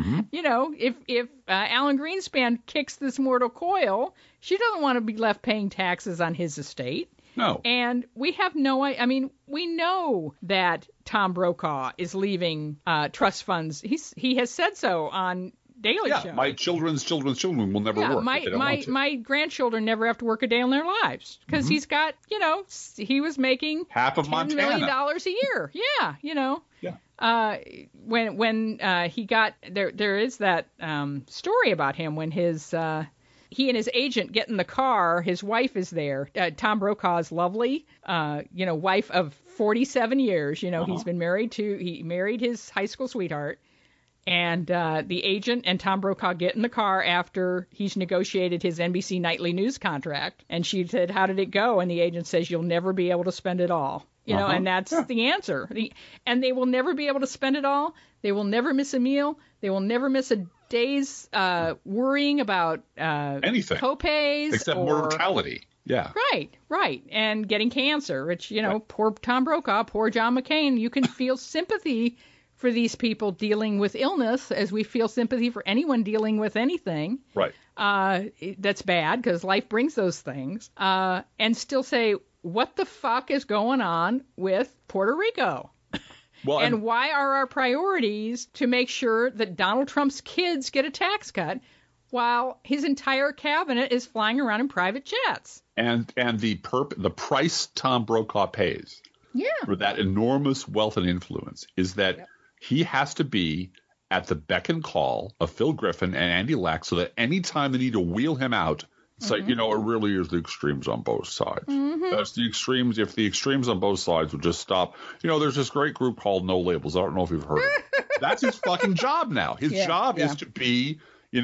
Speaker 1: If Alan Greenspan kicks this mortal coil, she doesn't want to be left paying taxes on his estate.
Speaker 2: No.
Speaker 1: And we have we know that Tom Brokaw is leaving trust funds. He has said so on Daily Show.
Speaker 2: My children's children will never work.
Speaker 1: My grandchildren never have to work a day in their lives because he's got, he was making
Speaker 2: half of
Speaker 1: $10 million a year. Yeah,
Speaker 2: Yeah.
Speaker 1: When he got there is that story about him when he and his agent get in the car. His wife is there. Tom Brokaw's lovely, wife of 47 years. He's been he married his high school sweetheart. And the agent and Tom Brokaw get in the car after he's negotiated his NBC Nightly News contract. And she said, how did it go? And the agent says, you'll never be able to spend it all. And that's the answer. And they will never be able to spend it all. They will never miss a meal. They will never miss a day's worrying about
Speaker 2: anything.
Speaker 1: Copays.
Speaker 2: Except mortality. Yeah.
Speaker 1: Right. And getting cancer, which, poor Tom Brokaw, poor John McCain, you can feel sympathy for these people dealing with illness as we feel sympathy for anyone dealing with anything.
Speaker 2: Right.
Speaker 1: That's bad because life brings those things. And still say, what the fuck is going on with Puerto Rico? Well, and why are our priorities to make sure that Donald Trump's kids get a tax cut while his entire cabinet is flying around in private jets?
Speaker 2: And the price Tom Brokaw pays for that enormous wealth and influence is that he has to be at the beck and call of Phil Griffin and Andy Lack, so that anytime they need to wheel him out, it's like, it really is the extremes on both sides. That's the extremes. If the extremes on both sides would just stop. There's this great group called No Labels. I don't know if you've heard of it. That's his fucking job now. His job is to be,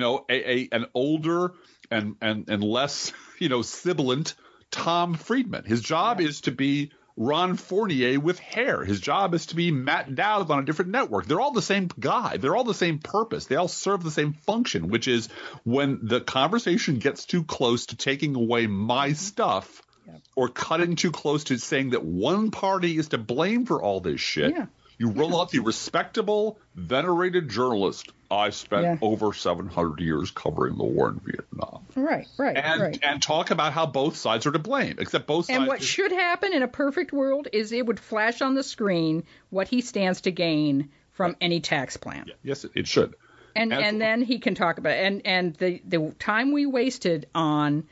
Speaker 2: an older and less, sibilant Tom Friedman. His job is to be Ron Fournier with hair. His job is to be Matt Dowd on a different network. They're all the same guy. They're all the same purpose. They all serve the same function, which is when the conversation gets too close to taking away my stuff or cutting too close to saying that one party is to blame for all this shit. You roll out the respectable, venerated journalist. I spent over 700 years covering the war in Vietnam.
Speaker 1: Right.
Speaker 2: And talk about how both sides are to blame, except both sides.
Speaker 1: And what should happen in a perfect world is it would flash on the screen what he stands to gain from any tax plan.
Speaker 2: Yes, it should.
Speaker 1: And then he can talk about it. And the time we wasted on,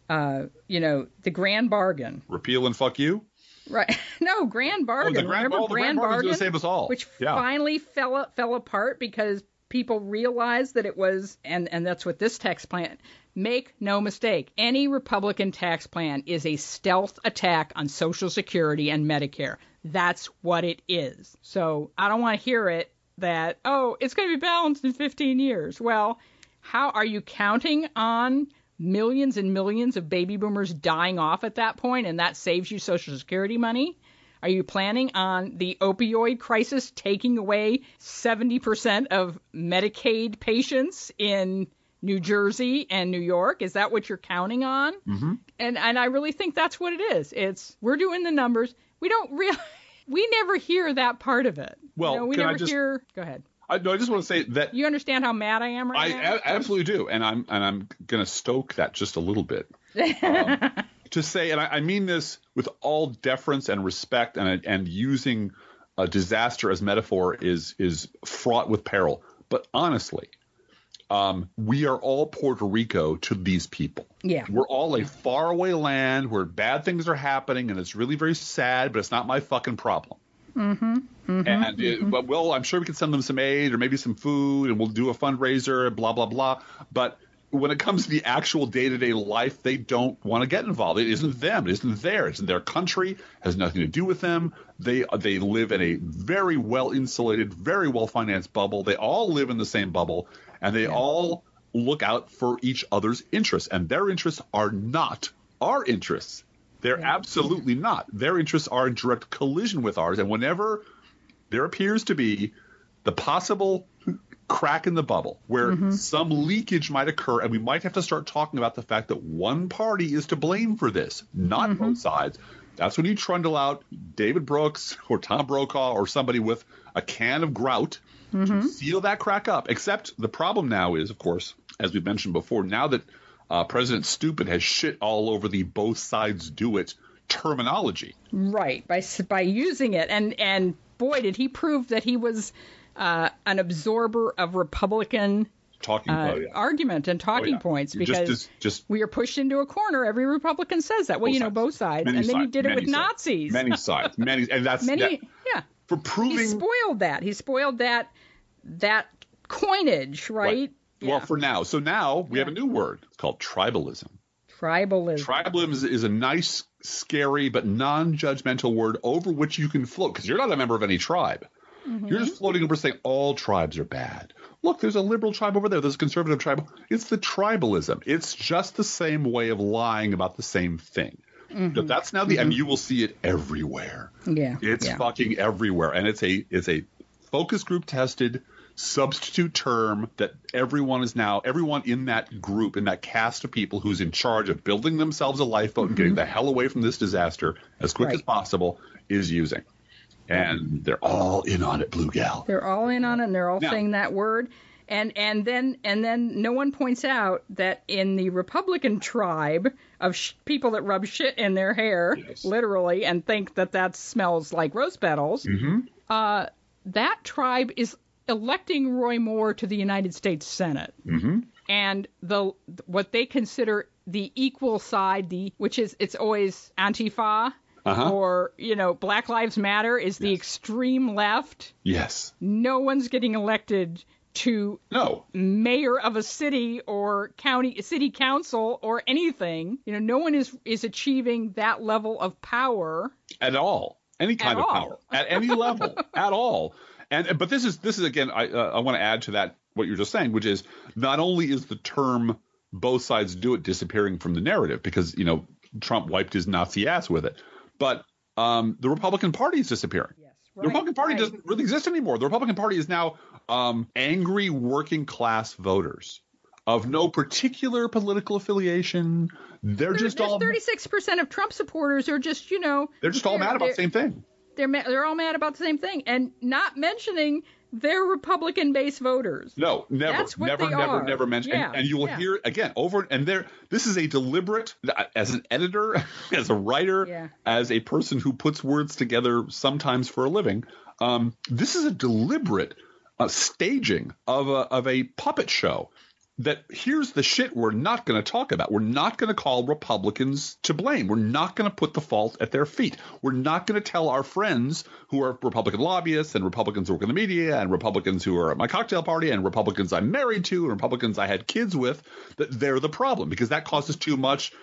Speaker 1: the grand bargain.
Speaker 2: Repeal and fuck you?
Speaker 1: Right. No, Grand Bargain. Remember Grand Bargain?
Speaker 2: Going to save us all.
Speaker 1: Which finally fell apart because people realized that it was, and that's what this tax plan, make no mistake, any Republican tax plan is a stealth attack on Social Security and Medicare. That's what it is. So I don't want to hear it that, it's going to be balanced in 15 years. Well, how are you counting on millions and millions of baby boomers dying off at that point, and that saves you Social Security money? Are you planning on the opioid crisis taking away 70% of Medicaid patients in New Jersey and New York? Is that what you're counting on?
Speaker 2: Mm-hmm.
Speaker 1: And I really think that's what it is. We're doing the numbers. We never hear that part of it.
Speaker 2: Well,
Speaker 1: we never hear. Go ahead.
Speaker 2: I just want to say that
Speaker 1: you understand how mad I am right now.
Speaker 2: I absolutely do, and I'm going to stoke that just a little bit to say, and I mean this with all deference and respect, and using a disaster as metaphor is fraught with peril. But honestly, we are all Puerto Rico to these people.
Speaker 1: Yeah,
Speaker 2: we're all a faraway land where bad things are happening, and it's really very sad, but it's not my fucking problem.
Speaker 1: Mm-hmm.
Speaker 2: But I'm sure we can send them some aid or maybe some food, and we'll do a fundraiser, blah, blah, blah. But when it comes to the actual day-to-day life, they don't want to get involved. It isn't them. It isn't theirs. It's their country. It has nothing to do with them. They live in a very well-insulated, very well-financed bubble. They all live in the same bubble, and they all look out for each other's interests. And their interests are not our interests. They're absolutely not. Their interests are in direct collision with ours. And whenever there appears to be the possible crack in the bubble where some leakage might occur, and we might have to start talking about the fact that one party is to blame for this, not both sides, that's when you trundle out David Brooks or Tom Brokaw or somebody with a can of grout to seal that crack up. Except the problem now is, of course, as we mentioned before, now that President Stupid has shit all over the both sides do it terminology.
Speaker 1: Right, by using it. And boy, did he prove that he was an absorber of Republican argument and talking points, because we are pushed into a corner. Every Republican says that. Well, both sides. And then he did it with Nazis.
Speaker 2: Many sides. And that's for proving.
Speaker 1: He spoiled that. He spoiled that coinage, right?
Speaker 2: Well, for now. So now we have a new word. It's called tribalism. Tribalism is a nice, scary, but non-judgmental word over which you can float, because you're not a member of any tribe. You're just floating over saying all tribes are bad. Look, there's a liberal tribe over there. There's a conservative tribe. It's the tribalism. It's just the same way of lying about the same thing. But that's now and you will see it everywhere.
Speaker 1: Yeah.
Speaker 2: It's fucking everywhere. And it's a focus group tested substitute term that everyone in that group, in that cast of people who's in charge of building themselves a lifeboat and getting the hell away from this disaster as quick as possible is using. And they're all in on it, Blue Gal.
Speaker 1: They're all in on it, and they're all saying that word. And then no one points out that in the Republican tribe of people that rub shit in their hair, literally, and think that smells like rose petals, that tribe is electing Roy Moore to the United States Senate. And what they consider the equal side, which is it's always Antifa. Or, Black Lives Matter is the extreme left.
Speaker 2: Yes.
Speaker 1: No one's getting elected to mayor of a city or city council or anything. No one is achieving that level of power
Speaker 2: at all. Any kind of power at any level at all. But this is again, I want to add to that what you're just saying, which is not only is the term both sides do it disappearing from the narrative because, Trump wiped his Nazi ass with it, but the Republican Party is disappearing.
Speaker 1: Yes,
Speaker 2: the Republican Party doesn't really exist anymore. The Republican Party is now angry working class voters of no particular political affiliation. There's
Speaker 1: 36% of Trump supporters are just,
Speaker 2: they're just all mad about the same thing.
Speaker 1: They're all mad about the same thing, and not mentioning their Republican-based voters.
Speaker 2: No, never,
Speaker 1: That's what
Speaker 2: never mention.
Speaker 1: Yeah,
Speaker 2: and you will hear again over and there. This is a deliberate, as an editor, as a writer, as a person who puts words together sometimes for a living. This is a deliberate staging of a puppet show. That here's the shit we're not going to talk about. We're not going to call Republicans to blame. We're not going to put the fault at their feet. We're not going to tell our friends who are Republican lobbyists and Republicans who work in the media and Republicans who are at my cocktail party and Republicans I'm married to and Republicans I had kids with that they're the problem because that causes too much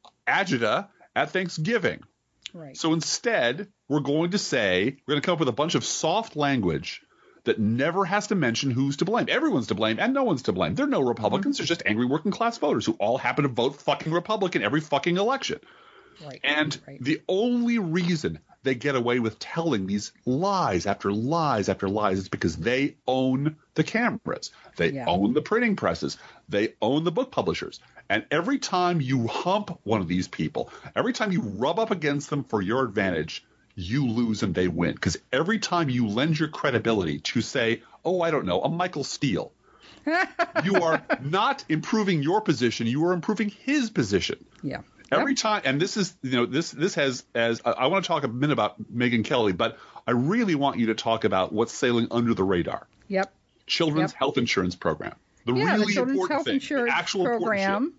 Speaker 2: agita at Thanksgiving.
Speaker 1: Right.
Speaker 2: So instead, we're going to come up with a bunch of soft language that never has to mention who's to blame. Everyone's to blame and no one's to blame. There are no Republicans. There's just angry working class voters who all happen to vote fucking Republican every fucking election.
Speaker 1: Right.
Speaker 2: And the only reason they get away with telling these lies after lies after lies is because they own the cameras. They own the printing presses. They own the book publishers. And every time you hump one of these people, every time you rub up against them for your advantage, you lose and they win. Because every time you lend your credibility to say, oh, I don't know, a Michael Steele, you are not improving your position. You are improving his position.
Speaker 1: Yeah.
Speaker 2: Every time. And this is, this has, as I want to talk a minute about Megyn Kelly, but I really want you to talk about what's sailing under the radar.
Speaker 1: Yep.
Speaker 2: Children's health insurance program. The
Speaker 1: Children's Health Insurance Program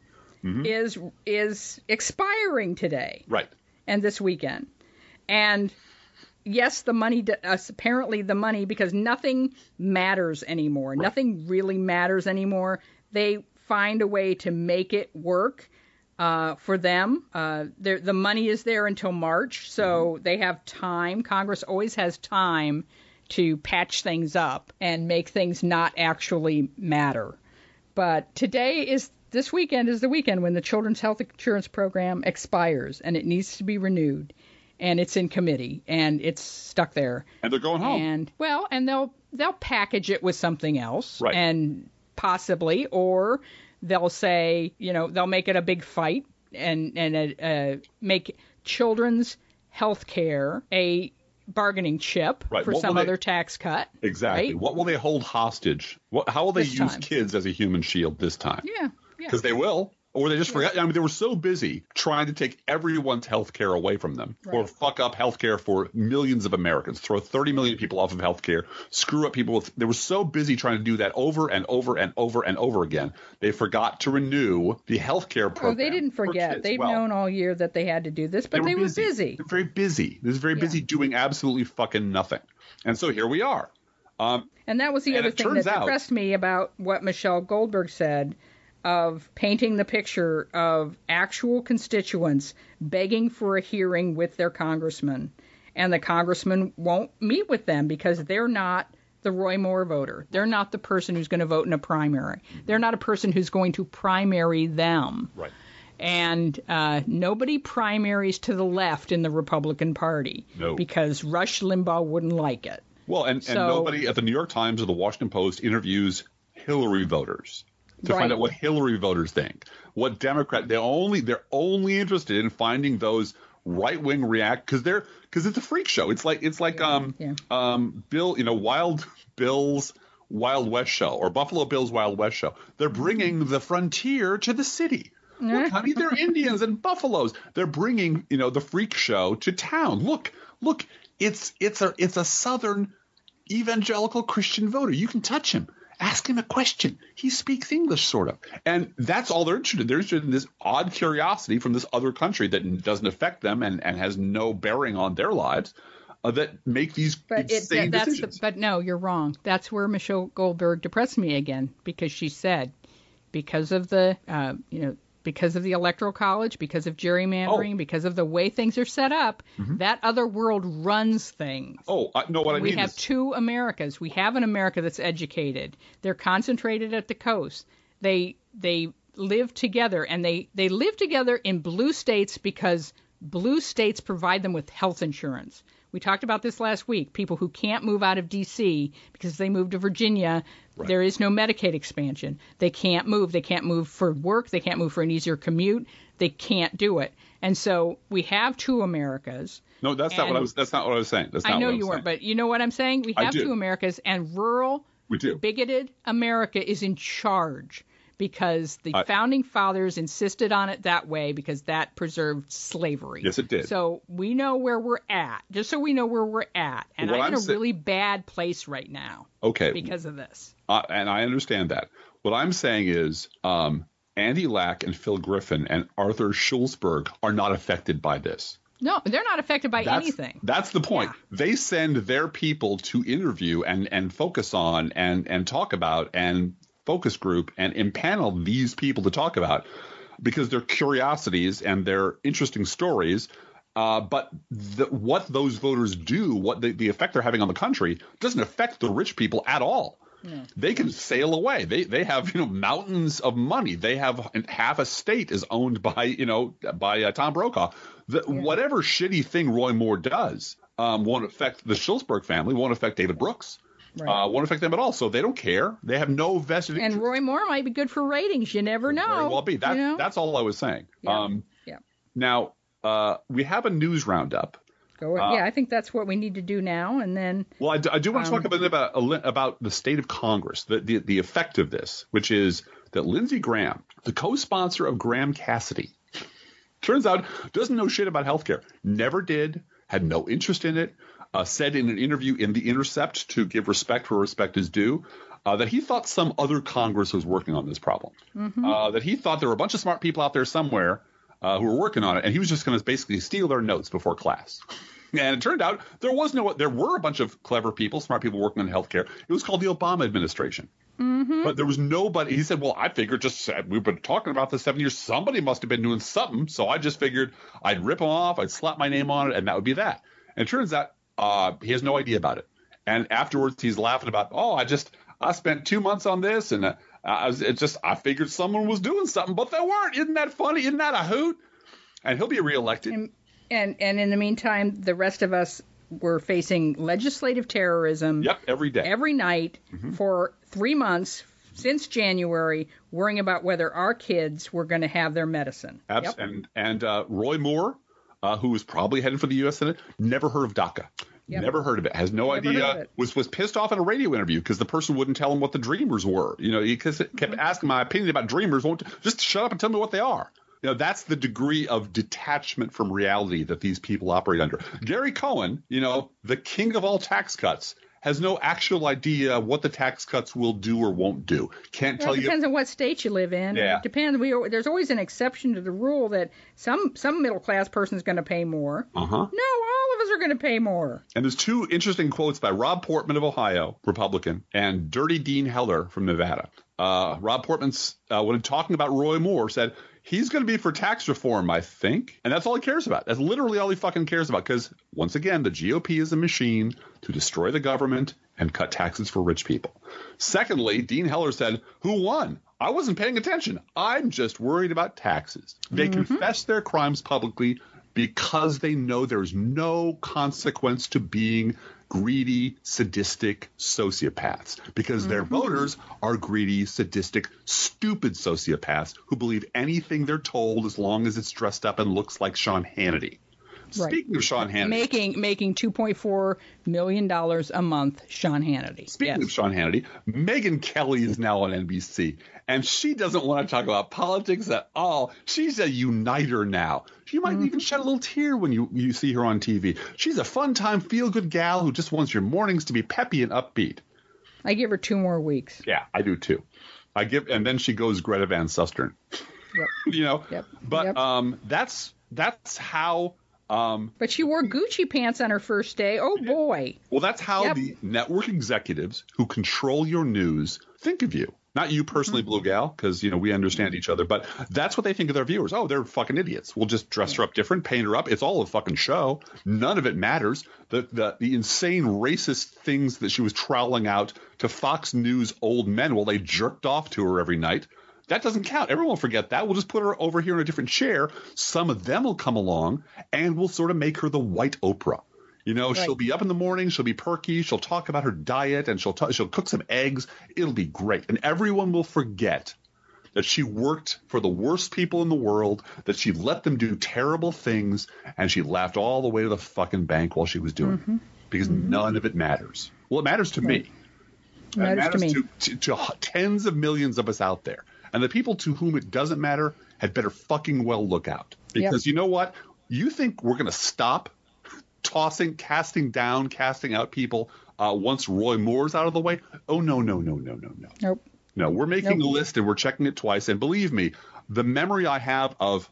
Speaker 1: is expiring today.
Speaker 2: Right.
Speaker 1: And this weekend. And yes, the money, apparently the money, because nothing matters anymore. Right. Nothing really matters anymore. They find a way to make it work for them. The money is there until March, so they have time. Congress always has time to patch things up and make things not actually matter. But this weekend is the weekend when the Children's Health Insurance Program expires, and it needs to be renewed. And it's in committee, and it's stuck there.
Speaker 2: And they're going home.
Speaker 1: And they'll package it with something else,
Speaker 2: right.
Speaker 1: And possibly, or they'll say, they'll make it a big fight and make children's health care a bargaining chip for some other tax cut.
Speaker 2: Exactly. Right? What will they hold hostage? How will they use kids as a human shield this time?
Speaker 1: Yeah.
Speaker 2: Because they will. Or they just forgot. I mean, they were so busy trying to take everyone's health care away from them, or fuck up health care for millions of Americans, throw 30 million people off of health care, screw up people. They were so busy trying to do that over and over and over and over again. They forgot to renew the health care program.
Speaker 1: Oh, they didn't forget. They've known all year that they had to do this, but they were busy.
Speaker 2: They're very busy. They were very busy doing absolutely fucking nothing. And so here we are.
Speaker 1: And that was the other thing that impressed me about what Michelle Goldberg said, of painting the picture of actual constituents begging for a hearing with their congressman, and the congressman won't meet with them because they're not the Roy Moore voter. They're not the person who's going to vote in a primary. They're not a person who's going to primary them.
Speaker 2: Right.
Speaker 1: And nobody primaries to the left in the Republican Party because Rush Limbaugh wouldn't like it.
Speaker 2: Well, and nobody at the New York Times or the Washington Post interviews Hillary voters to find out what Hillary voters think. What Democrat they're only interested in finding those right-wing because it's a freak show. It's like Bill, Wild Bill's Wild West show or Buffalo Bill's Wild West show. They're bringing the frontier to the city. Look, honey, they're Indians and buffaloes. They're bringing, the freak show to town. Look, it's a Southern evangelical Christian voter. You can touch him. Ask him a question. He speaks English, sort of. And that's all they're interested in. They're interested in this odd curiosity from this other country that doesn't affect them and has no bearing on their lives that make these insane decisions.
Speaker 1: But no, you're wrong. That's where Michelle Goldberg depressed me again, because she said because of the, because of the Electoral College, because of gerrymandering, because of the way things are set up, that other world runs things.
Speaker 2: Oh, no, what I mean is...
Speaker 1: We have two Americas. We have an America that's educated. They're concentrated at the coast. They live together, and they live together in blue states because blue states provide them with health insurance. We talked about this last week. People who can't move out of D.C. because they moved to Virginia, there is no Medicaid expansion. They can't move. They can't move for work. They can't move for an easier commute. They can't do it. And so we have two Americas.
Speaker 2: No, that's not what I was saying. That's not
Speaker 1: I know
Speaker 2: what
Speaker 1: you weren't, but you know what I'm saying? We have two Americas, and rural, bigoted America is in charge because the founding fathers insisted on it that way because that preserved slavery.
Speaker 2: Yes, it did.
Speaker 1: So we know where we're at, just so we know where we're at. And I'm in a really bad place right now because of this.
Speaker 2: And I understand that. What I'm saying is Andy Lack and Phil Griffin and Arthur Schulzberg are not affected by this.
Speaker 1: No, they're not affected by anything.
Speaker 2: That's the point. Yeah. They send their people to interview and focus on and talk about and focus group and impanel these people to talk about because they're curiosities and they're interesting stories. But what those voters do, what the effect they're having on the country, doesn't affect the rich people at all. No. They can sail away. They have mountains of money. They have half a state is owned by Tom Brokaw. Whatever shitty thing Roy Moore does won't affect the Schulzberg family. Won't affect David Brooks. Right. Won't affect them at all. So they don't care. They have no vested interest.
Speaker 1: And Roy Moore might be good for ratings. You never know.
Speaker 2: Very well be. That's all I was saying.
Speaker 1: Yeah.
Speaker 2: Now we have a news roundup.
Speaker 1: I think that's what we need to do now, and then.
Speaker 2: Well, I do want to talk a bit about the state of Congress, the effect of this, which is that Lindsey Graham, the co-sponsor of Graham Cassidy, turns out doesn't know shit about healthcare. Never did. Had no interest in it. Said in an interview in The Intercept, to give respect where respect is due, that he thought some other Congress was working on this problem. That he thought there were a bunch of smart people out there somewhere who were working on it, and he was just going to basically steal their notes before class. And it turned out there were a bunch of clever people, smart people working on healthcare. It was called the Obama administration. But there was nobody. He said, well, I figured we've been talking about this 7 years. Somebody must have been doing something. So I just figured I'd rip them off. I'd slap my name on it, and that would be that. And it turns out he has no idea about it. And afterwards, he's laughing about, I spent 2 months on this, and I figured someone was doing something, but they weren't. Isn't that funny? Isn't that a hoot? And he'll be reelected.
Speaker 1: And in the meantime, the rest of us were facing legislative terrorism.
Speaker 2: Yep, every day.
Speaker 1: Every night for 3 months since January, worrying about whether our kids were going to have their medicine.
Speaker 2: Absolutely. Yep. And Roy Moore, who was probably headed for the U.S. Senate, never heard of DACA. Yep. Never heard of it. Has no idea. Was pissed off in a radio interview because the person wouldn't tell him what the Dreamers were. He kept asking my opinion about Dreamers. Won't just shut up and tell me what they are. That's the degree of detachment from reality that these people operate under. Gary Cohen, the king of all tax cuts, has no actual idea what the tax cuts will do or won't do. Can't tell you. It
Speaker 1: depends on what state you live in.
Speaker 2: Yeah.
Speaker 1: It depends. There's always an exception to the rule that some middle class person is going to pay more. No, all of us are going to pay more.
Speaker 2: And there's two interesting quotes by Rob Portman of Ohio, Republican, and Dirty Dean Heller from Nevada. Rob Portman's, when talking about Roy Moore, said he's going to be for tax reform, I think. And that's all he cares about. That's literally all he fucking cares about. Because, once again, the GOP is a machine to destroy the government and cut taxes for rich people. Secondly, Dean Heller said, who won? I wasn't paying attention. I'm just worried about taxes. They confess their crimes publicly because they know there's no consequence to being greedy, sadistic sociopaths, because their voters are greedy, sadistic, stupid sociopaths who believe anything they're told as long as it's dressed up and looks like Sean Hannity. Speaking of Sean Hannity.
Speaker 1: Making $2.4 million a month, Sean Hannity.
Speaker 2: Speaking of Sean Hannity, Megyn Kelly is now on NBC, and she doesn't want to talk about politics at all. She's a uniter now. You might even shed a little tear when you see her on TV. She's a fun-time, feel-good gal who just wants your mornings to be peppy and upbeat.
Speaker 1: I give her 2 more weeks.
Speaker 2: Yeah, I do too. And then she goes Greta Van Susteren.
Speaker 1: Yep.
Speaker 2: But that's how.
Speaker 1: But she wore Gucci pants on her first day. Oh boy.
Speaker 2: Well, that's how the network executives who control your news think of you. Not you personally, Blue Gal, because we understand each other, but that's what they think of their viewers. Oh, they're fucking idiots. We'll just dress her up different, paint her up. It's all a fucking show. None of it matters. The insane racist things that she was troweling out to Fox News old men while they jerked off to her every night. That doesn't count. Everyone will forget that. We'll just put her over here in a different chair. Some of them will come along, and we'll sort of make her the white Oprah. She'll be up in the morning. She'll be perky. She'll talk about her diet, and she'll cook some eggs. It'll be great. And everyone will forget that she worked for the worst people in the world, that she let them do terrible things, and she laughed all the way to the fucking bank while she was doing it. Because none of it matters. Well, it matters to me. It matters to tens of millions of us out there. And the people to whom it doesn't matter had better fucking well look out. Because you know what? You think we're going to stop casting out people once Roy Moore's out of the way? Oh, no.
Speaker 1: Nope.
Speaker 2: No, we're making a list and we're checking it twice. And believe me, the memory I have of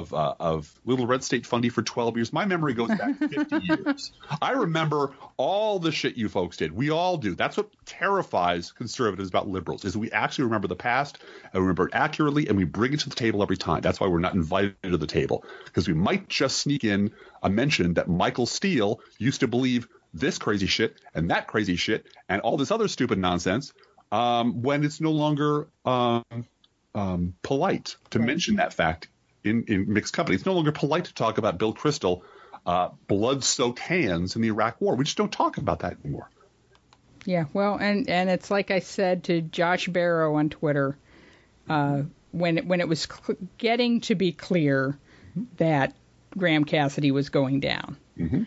Speaker 2: Little Red State Fundy for 12 years, my memory goes back 50 years. I remember all the shit you folks did. We all do. That's what terrifies conservatives about liberals, is we actually remember the past and remember it accurately, and we bring it to the table every time. That's why we're not invited to the table, because we might just sneak in a mention that Michael Steele used to believe this crazy shit and that crazy shit and all this other stupid nonsense when it's no longer polite to mention that fact in mixed company. It's no longer polite to talk about Bill Kristol blood-soaked hands in the Iraq War. We just don't talk about that anymore.
Speaker 1: Yeah, well, and it's like I said to Josh Barrow on Twitter when it was getting to be clear that Graham Cassidy was going down.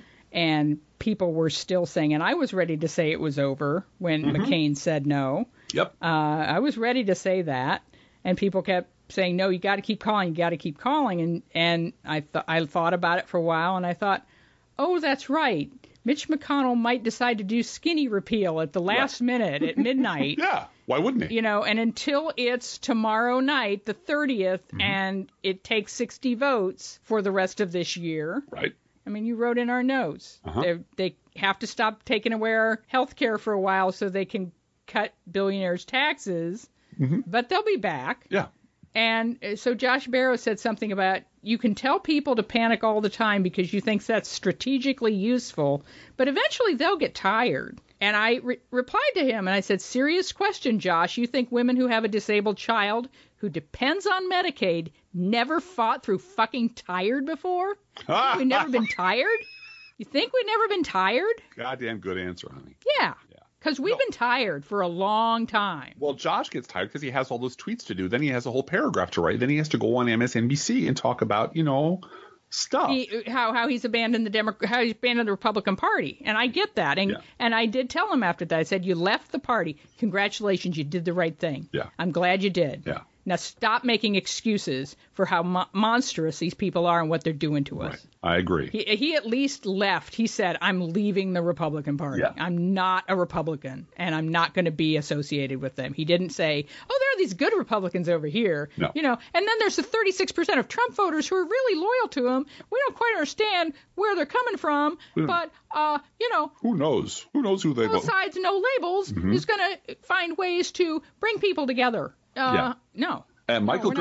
Speaker 1: And people were still saying, and I was ready to say it was over when McCain said no.
Speaker 2: Yep.
Speaker 1: I was ready to say that, and people kept saying, no, you got to keep calling. And I thought about it for a while, and I thought, oh, that's right. Mitch McConnell might decide to do skinny repeal at the last minute at midnight.
Speaker 2: Yeah, why wouldn't he?
Speaker 1: And until it's tomorrow night, the 30th, and it takes 60 votes for the rest of this year.
Speaker 2: Right.
Speaker 1: I mean, you wrote in our notes. They have to stop taking away our health care for a while so they can cut billionaires' taxes, but they'll be back.
Speaker 2: Yeah.
Speaker 1: And so Josh Barrow said something about, you can tell people to panic all the time because you think that's strategically useful, but eventually they'll get tired. And I replied to him and I said, serious question, Josh. You think women who have a disabled child who depends on Medicaid never fought through fucking tired before? We've never been tired? You think we've never been tired?
Speaker 2: Goddamn good answer, honey.
Speaker 1: Yeah. Because we've been tired for a long time.
Speaker 2: Well, Josh gets tired because he has all those tweets to do. Then he has a whole paragraph to write. Then he has to go on MSNBC and talk about, stuff.
Speaker 1: How he's abandoned the Republican Party. And I get that. And I did tell him after that, I said, you left the party. Congratulations, you did the right thing.
Speaker 2: Yeah.
Speaker 1: I'm glad you did.
Speaker 2: Yeah.
Speaker 1: Now stop making excuses for how monstrous these people are and what they're doing to us.
Speaker 2: Right. I agree.
Speaker 1: He at least left. He said, I'm leaving the Republican Party.
Speaker 2: Yeah.
Speaker 1: I'm not a Republican, and I'm not going to be associated with them. He didn't say, oh, there are these good Republicans over here.
Speaker 2: No.
Speaker 1: And then there's the 36% of Trump voters who are really loyal to him. We don't quite understand where they're coming from, but,
Speaker 2: Who knows? Who knows who they vote?
Speaker 1: Both sides, no labels, is going to find ways to bring people together. No.
Speaker 2: And Michael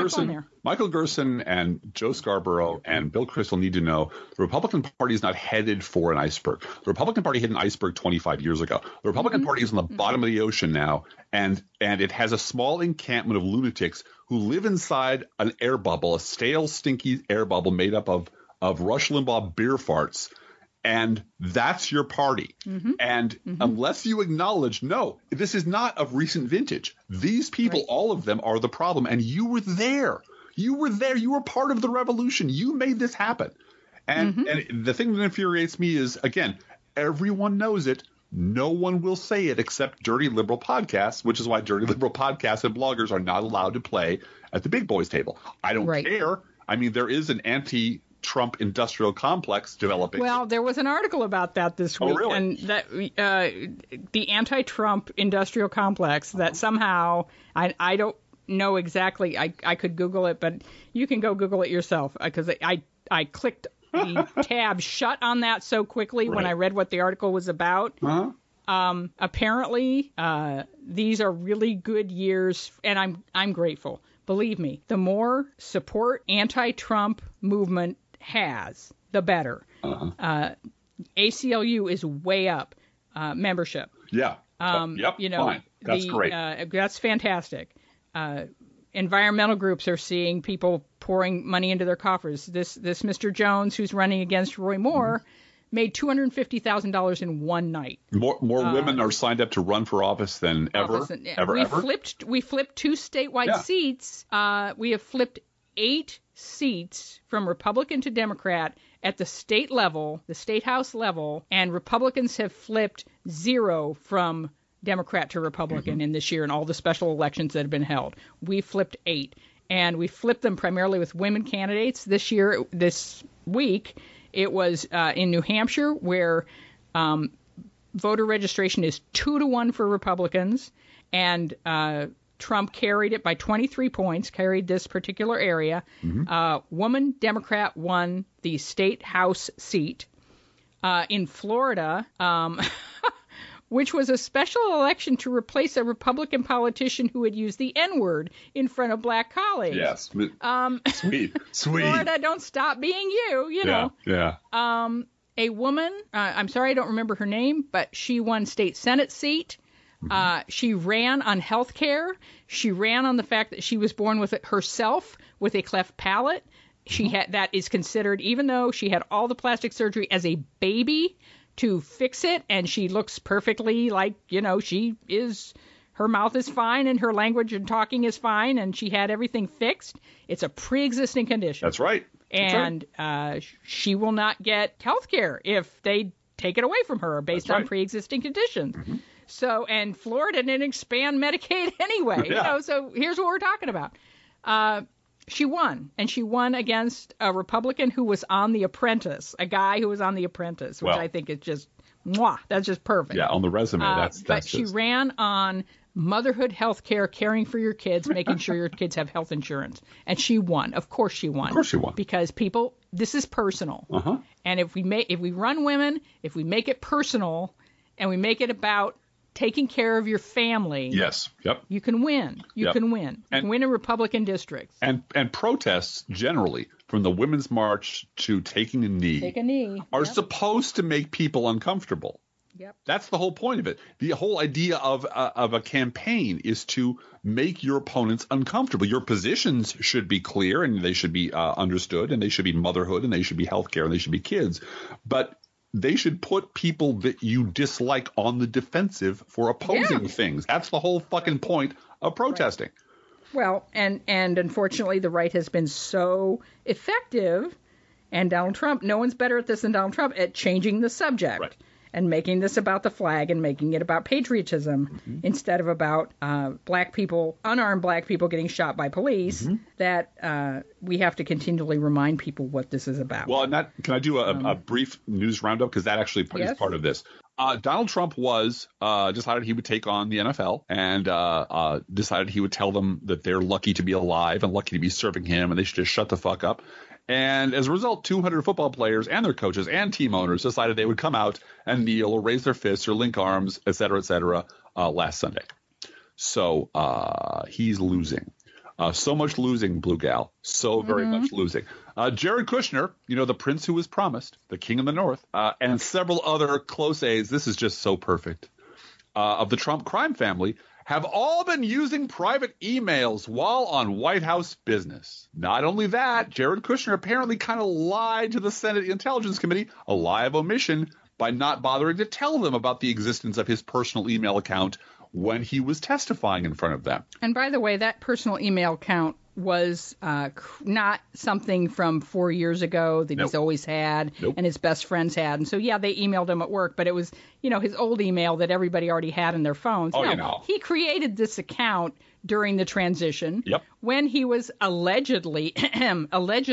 Speaker 2: Gerson and Joe Scarborough and Bill Kristol need to know the Republican Party is not headed for an iceberg. The Republican Party hit an iceberg 25 years ago. The Republican Party is on the bottom of the ocean now, and it has a small encampment of lunatics who live inside an air bubble, a stale, stinky air bubble made up of Rush Limbaugh beer farts. And that's your party. And unless you acknowledge, no, this is not of recent vintage. These people, all of them, are the problem. And you were there. You were there. You were part of the revolution. You made this happen. And the thing that infuriates me is, again, everyone knows it. No one will say it except dirty liberal podcasts, which is why dirty liberal podcasts and bloggers are not allowed to play at the big boys table. I don't care. I mean, there is an anti-Trump industrial complex developing.
Speaker 1: Well, there was an article about that this week.
Speaker 2: Oh, really?
Speaker 1: And that the anti-Trump industrial complex that somehow, I don't know exactly, I could Google it, but you can go Google it yourself, because I clicked the tab shut on that so quickly when I read what the article was about. Apparently, these are really good years, and I'm grateful. Believe me, the more support anti-Trump movement has, the better. ACLU is way up membership.
Speaker 2: Yeah. Fine. That's great.
Speaker 1: That's fantastic. Environmental groups are seeing people pouring money into their coffers. This Mr. Jones, who's running against Roy Moore, made $250,000 in one night.
Speaker 2: More women are signed up to run for office than ever.
Speaker 1: We flipped 2 statewide seats. We have flipped 8 seats from Republican to Democrat at the state level, the state house level, and Republicans have flipped 0 from Democrat to Republican in this year in all the special elections that have been held. We flipped 8, and we flipped them primarily with women candidates. This week, it was in New Hampshire, where voter registration is 2-1 for Republicans, and Trump carried it by 23 points, carried this particular area. Woman Democrat won the state house seat. In Florida, which was a special election to replace a Republican politician who had used the N-word in front of black colleagues.
Speaker 2: Yes. Sweet.
Speaker 1: Florida, don't stop being you know.
Speaker 2: Yeah.
Speaker 1: A woman, I'm sorry I don't remember her name, but she won state Senate seat. She ran on health care. She ran on the fact that she was born with it herself with a cleft palate. That is considered, even though she had all the plastic surgery as a baby to fix it, and she looks perfectly like, her mouth is fine and her language and talking is fine, and she had everything fixed. It's a pre-existing condition.
Speaker 2: That's right.
Speaker 1: She will not get health care if they take it away from her based on pre-existing conditions. So, and Florida didn't expand Medicaid anyway. So here's what we're talking about. She won, and she won against a Republican who was on The Apprentice, a guy who was on The Apprentice, which I think is just, that's just perfect.
Speaker 2: Yeah, on the resume,
Speaker 1: but she ran on motherhood, health care, caring for your kids, making sure your kids have health insurance, and she won. Of course she won. Because people, this is personal, and if we run women, if we make it personal, and we make it about taking care of your family, you can win. You can win. You can win in Republican districts.
Speaker 2: And protests generally, from the Women's March to taking a knee, are supposed to make people uncomfortable. That's the whole point of it. The whole idea of a campaign is to make your opponents uncomfortable. Your positions should be clear, and they should be understood, and they should be motherhood, and they should be healthcare, and they should be kids. But they should put people that you dislike on the defensive for opposing things. That's the whole fucking point of protesting.
Speaker 1: Well, and unfortunately, the right has been so effective, and Donald Trump, no one's better at this than Donald Trump, at changing the subject and making this about the flag and making it about patriotism instead of about black people, unarmed black people getting shot by police, that we have to continually remind people what this is about.
Speaker 2: Well, and can I do a brief news roundup? Because that actually is part of this. Donald Trump decided he would take on the NFL and decided he would tell them that they're lucky to be alive and lucky to be serving him and they should just shut the fuck up. And as a result, 200 football players and their coaches and team owners decided they would come out and kneel or raise their fists or link arms, et cetera, last Sunday. So he's losing. So much losing, Blue Gal. So very much losing. Jared Kushner, the prince who was promised, the king of the North, and several other close aides, this is just so perfect, of the Trump crime family, have all been using private emails while on White House business. Not only that, Jared Kushner apparently kind of lied to the Senate Intelligence Committee, a lie of omission, by not bothering to tell them about the existence of his personal email account when he was testifying in front of them.
Speaker 1: And by the way, that personal email account was not something from 4 years ago that he's always had and his best friends had. And so, yeah, they emailed him at work, but it was, his old email that everybody already had in their phones. He created this account during the transition when he was allegedly trying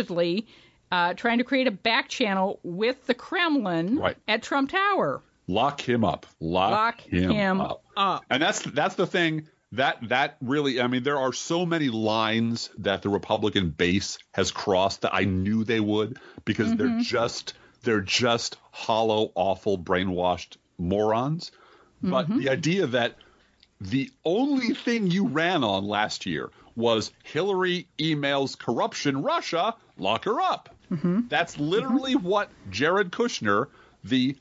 Speaker 1: to create a back channel with the Kremlin at Trump Tower.
Speaker 2: Lock him up. Lock him up. And that's the thing. That really, I mean, there are so many lines that the Republican base has crossed that I knew they would, because they're just hollow, awful, brainwashed morons. But the idea that the only thing you ran on last year was Hillary emails corruption, Russia, lock her up. That's literally what Jared Kushner, the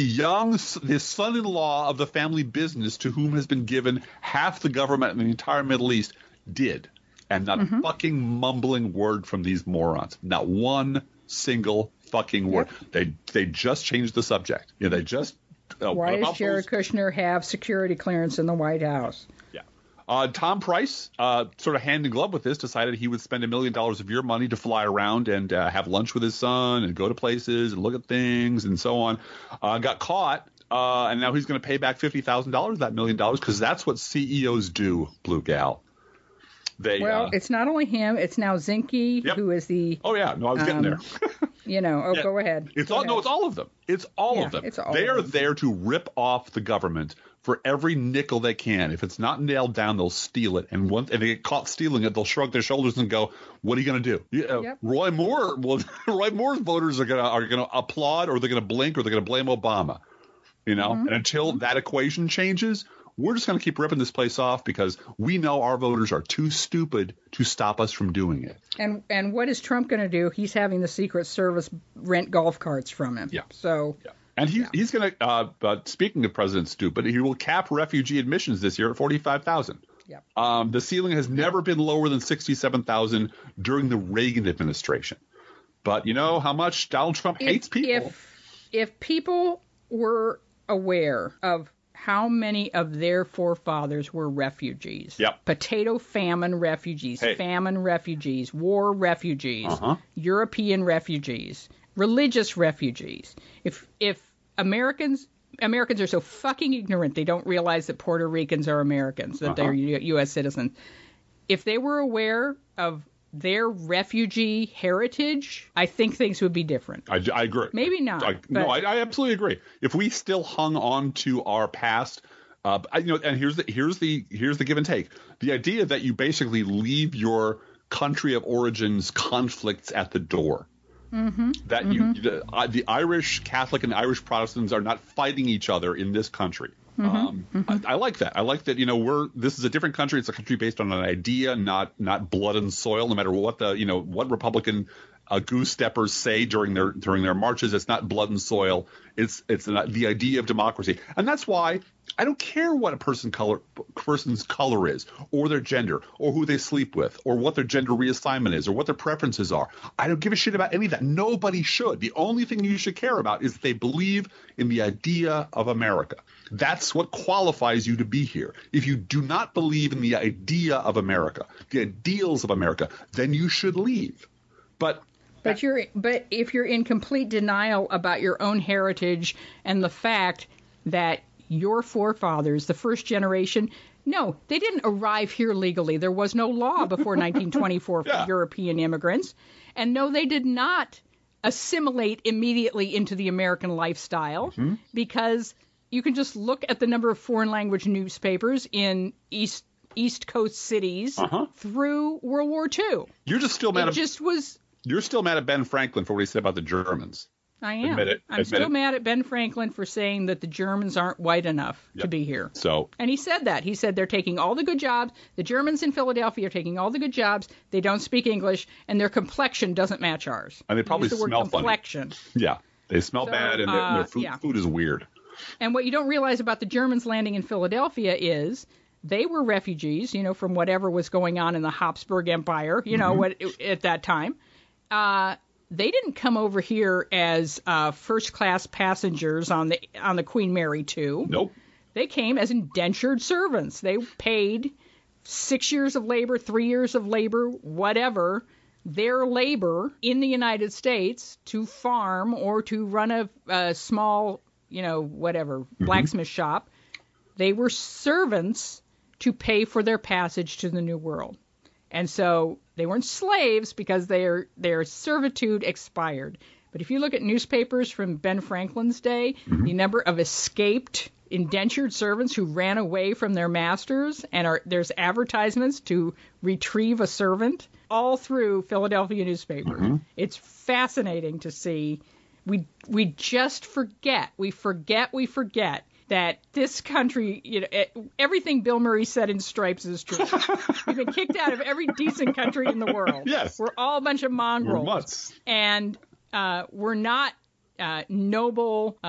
Speaker 2: son-in-law of the family business to whom has been given half the government in the entire Middle East, did. And not a fucking mumbling word from these morons. Not one single fucking word. They just changed the subject. They just...
Speaker 1: Why does Jared Kushner have security clearance in the White House?
Speaker 2: Yeah. Tom Price, sort of hand in glove with this, decided he would spend $1 million of your money to fly around and have lunch with his son and go to places and look at things and so on. Got caught, and now he's going to pay back $50,000 of that $1 million, because that's what CEOs do, Blue Gal.
Speaker 1: It's not only him; it's now Zinke, who is the.
Speaker 2: Oh yeah, no, I was getting there.
Speaker 1: Go ahead.
Speaker 2: It's all of them. It's all of them. They are there to rip off the government for every nickel they can. If it's not nailed down, they'll steal it. And once they get caught stealing it, they'll shrug their shoulders and go, "What are you going to do?" Roy Moore. Well, Roy Moore's voters are going to applaud, or they're going to blink, or they're going to blame Obama. And until that equation changes, we're just going to keep ripping this place off, because we know our voters are too stupid to stop us from doing it.
Speaker 1: And what is Trump going to do? He's having the Secret Service rent golf carts from him.
Speaker 2: Yeah.
Speaker 1: So. Yeah.
Speaker 2: And he's going to, speaking of President Stupid, he will cap refugee admissions this year at 45,000.
Speaker 1: Yeah.
Speaker 2: The ceiling has never been lower than 67,000 during the Reagan administration. But you know how much Donald Trump hates people.
Speaker 1: If people were aware of how many of their forefathers were refugees, potato famine refugees, famine refugees, war refugees, European refugees, religious refugees. If Americans are so fucking ignorant, they don't realize that Puerto Ricans are Americans, that they're U.S. citizens. If they were aware of their refugee heritage, I think things would be different.
Speaker 2: I agree.
Speaker 1: Maybe not.
Speaker 2: I absolutely agree. If we still hung on to our past, and here's the give and take. The idea that you basically leave your country of origins conflicts at the door. That the Irish Catholic and Irish Protestants are not fighting each other in this country. I like that. I like that. This is a different country. It's a country based on an idea, not blood and soil. No matter what what Republican goose steppers say during their marches, it's not blood and soil. It's the idea of democracy, and that's why I don't care what a person's color is, or their gender, or who they sleep with, or what their gender reassignment is, or what their preferences are. I don't give a shit about any of that. Nobody should. The only thing you should care about is that they believe in the idea of America. That's what qualifies you to be here. If you do not believe in the idea of America, the ideals of America, then you should leave. But
Speaker 1: if you're in complete denial about your own heritage and the fact that your forefathers, the first generation, no, they didn't arrive here legally. There was no law before 1924 for European immigrants. And no, they did not assimilate immediately into the American lifestyle, because you can just look at the number of foreign language newspapers in East Coast cities through World War II.
Speaker 2: You're just still mad. You're still mad at Ben Franklin for what he said about the Germans.
Speaker 1: I am. I'm still mad at Ben Franklin for saying that the Germans aren't white enough to be here. And he said that. He said they're taking all the good jobs. The Germans in Philadelphia are taking all the good jobs. They don't speak English, and their complexion doesn't match ours.
Speaker 2: And they probably smell funny.
Speaker 1: Complexion.
Speaker 2: Yeah, they smell bad, and their food is weird.
Speaker 1: And what you don't realize about the Germans landing in Philadelphia is they were refugees, from whatever was going on in the Habsburg Empire, at that time. They didn't come over here as first-class passengers on the Queen Mary II.
Speaker 2: Nope.
Speaker 1: They came as indentured servants. They paid 6 years of labor, 3 years of labor, whatever, their labor in the United States to farm or to run a small, blacksmith shop. They were servants to pay for their passage to the New World. And so they weren't slaves because their servitude expired. But if you look at newspapers from Ben Franklin's day, the number of escaped indentured servants who ran away from their masters, and there's advertisements to retrieve a servant all through Philadelphia newspapers. It's fascinating to see. We just forget. We forget that this country, everything Bill Murray said in Stripes is true. We've been kicked out of every decent country in the world.
Speaker 2: Yes.
Speaker 1: We're all a bunch of mongrels.
Speaker 2: We're mutts.
Speaker 1: And we're not noble,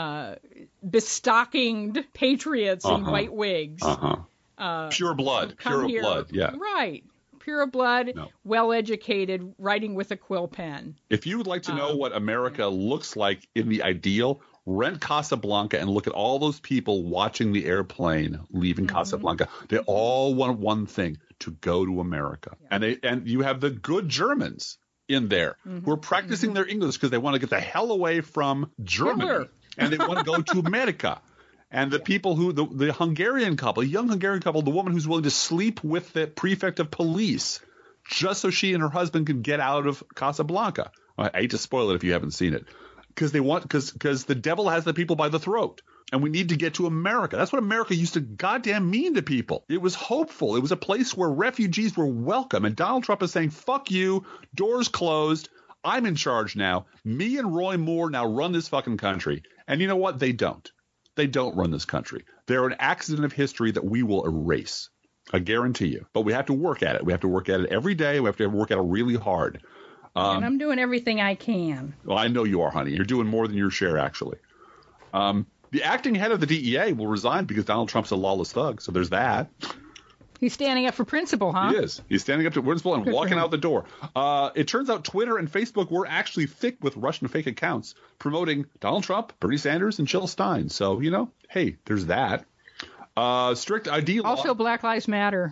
Speaker 1: bestockinged patriots in white wigs.
Speaker 2: Pure blood. Yeah.
Speaker 1: Right. Pure blood, well-educated, writing with a quill pen.
Speaker 2: If you would like to know what America looks like in the ideal, rent Casablanca and look at all those people watching the airplane leaving Casablanca. They all want one thing, to go to America. Yeah. And you have the good Germans in there who are practicing their English because they want to get the hell away from Germany.
Speaker 1: Hitler.
Speaker 2: And they want to go to America. And the people the Hungarian couple, young Hungarian couple, the woman who's willing to sleep with the prefect of police just so she and her husband can get out of Casablanca. I hate to spoil it if you haven't seen it. Because the devil has the people by the throat. And we need to get to America. That's what America used to goddamn mean to people. It was hopeful. It was a place where refugees were welcome. And Donald Trump is saying, fuck you, doors closed. I'm in charge now. Me and Roy Moore now run this fucking country. And you know what? They don't. They don't run this country. They're an accident of history that we will erase. I guarantee you. But we have to work at it. We have to work at it every day. We have to work at it really hard.
Speaker 1: And I'm doing everything I can.
Speaker 2: Well, I know you are, honey. You're doing more than your share, actually. The acting head of the DEA will resign because Donald Trump's a lawless thug. So there's that.
Speaker 1: He's standing up for principle, huh?
Speaker 2: He is. He's standing up to principle and walking out the door. It turns out Twitter and Facebook were actually thick with Russian fake accounts promoting Donald Trump, Bernie Sanders, and Jill Stein. So, hey, there's that. Strict ID law. Also,
Speaker 1: Black Lives Matter.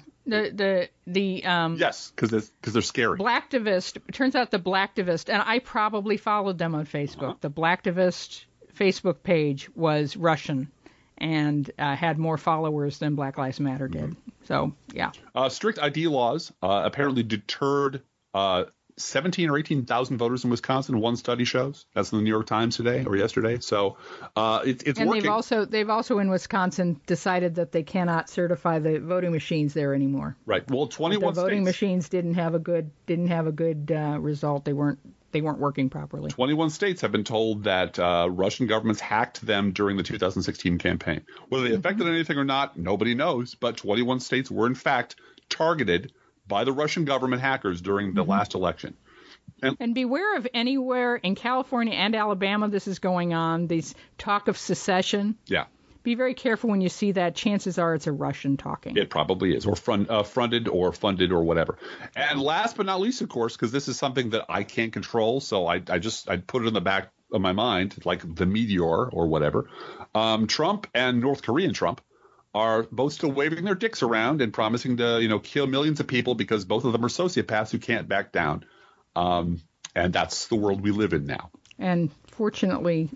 Speaker 2: Yes, because they're scary.
Speaker 1: Blacktivist. It turns out the Blacktivist, and I probably followed them on Facebook. The Blacktivist Facebook page was Russian and had more followers than Black Lives Matter did. So, yeah.
Speaker 2: Strict ID laws apparently deterred 17 or 18,000 voters in Wisconsin, one study shows. That's in the New York Times today or yesterday. So it's
Speaker 1: and
Speaker 2: working.
Speaker 1: And they've also in Wisconsin decided that they cannot certify the voting machines there anymore.
Speaker 2: Right. Well, 21
Speaker 1: the voting machines didn't have a good result. They weren't working properly.
Speaker 2: 21 states have been told that Russian governments hacked them during the 2016 campaign. Whether they affected anything or not, nobody knows. But 21 states were, in fact, targeted by the Russian government hackers during the last election.
Speaker 1: And beware of anywhere in California and Alabama this is going on, these talk of secession.
Speaker 2: Yeah.
Speaker 1: Be very careful when you see that. Chances are it's a Russian talking.
Speaker 2: It probably is, or fronted or funded or whatever. And last but not least, of course, because this is something that I can't control, so I put it in the back of my mind, like the meteor or whatever. Trump and North Korean Trump are both still waving their dicks around and promising to, kill millions of people because both of them are sociopaths who can't back down. And that's the world we live in now.
Speaker 1: And fortunately,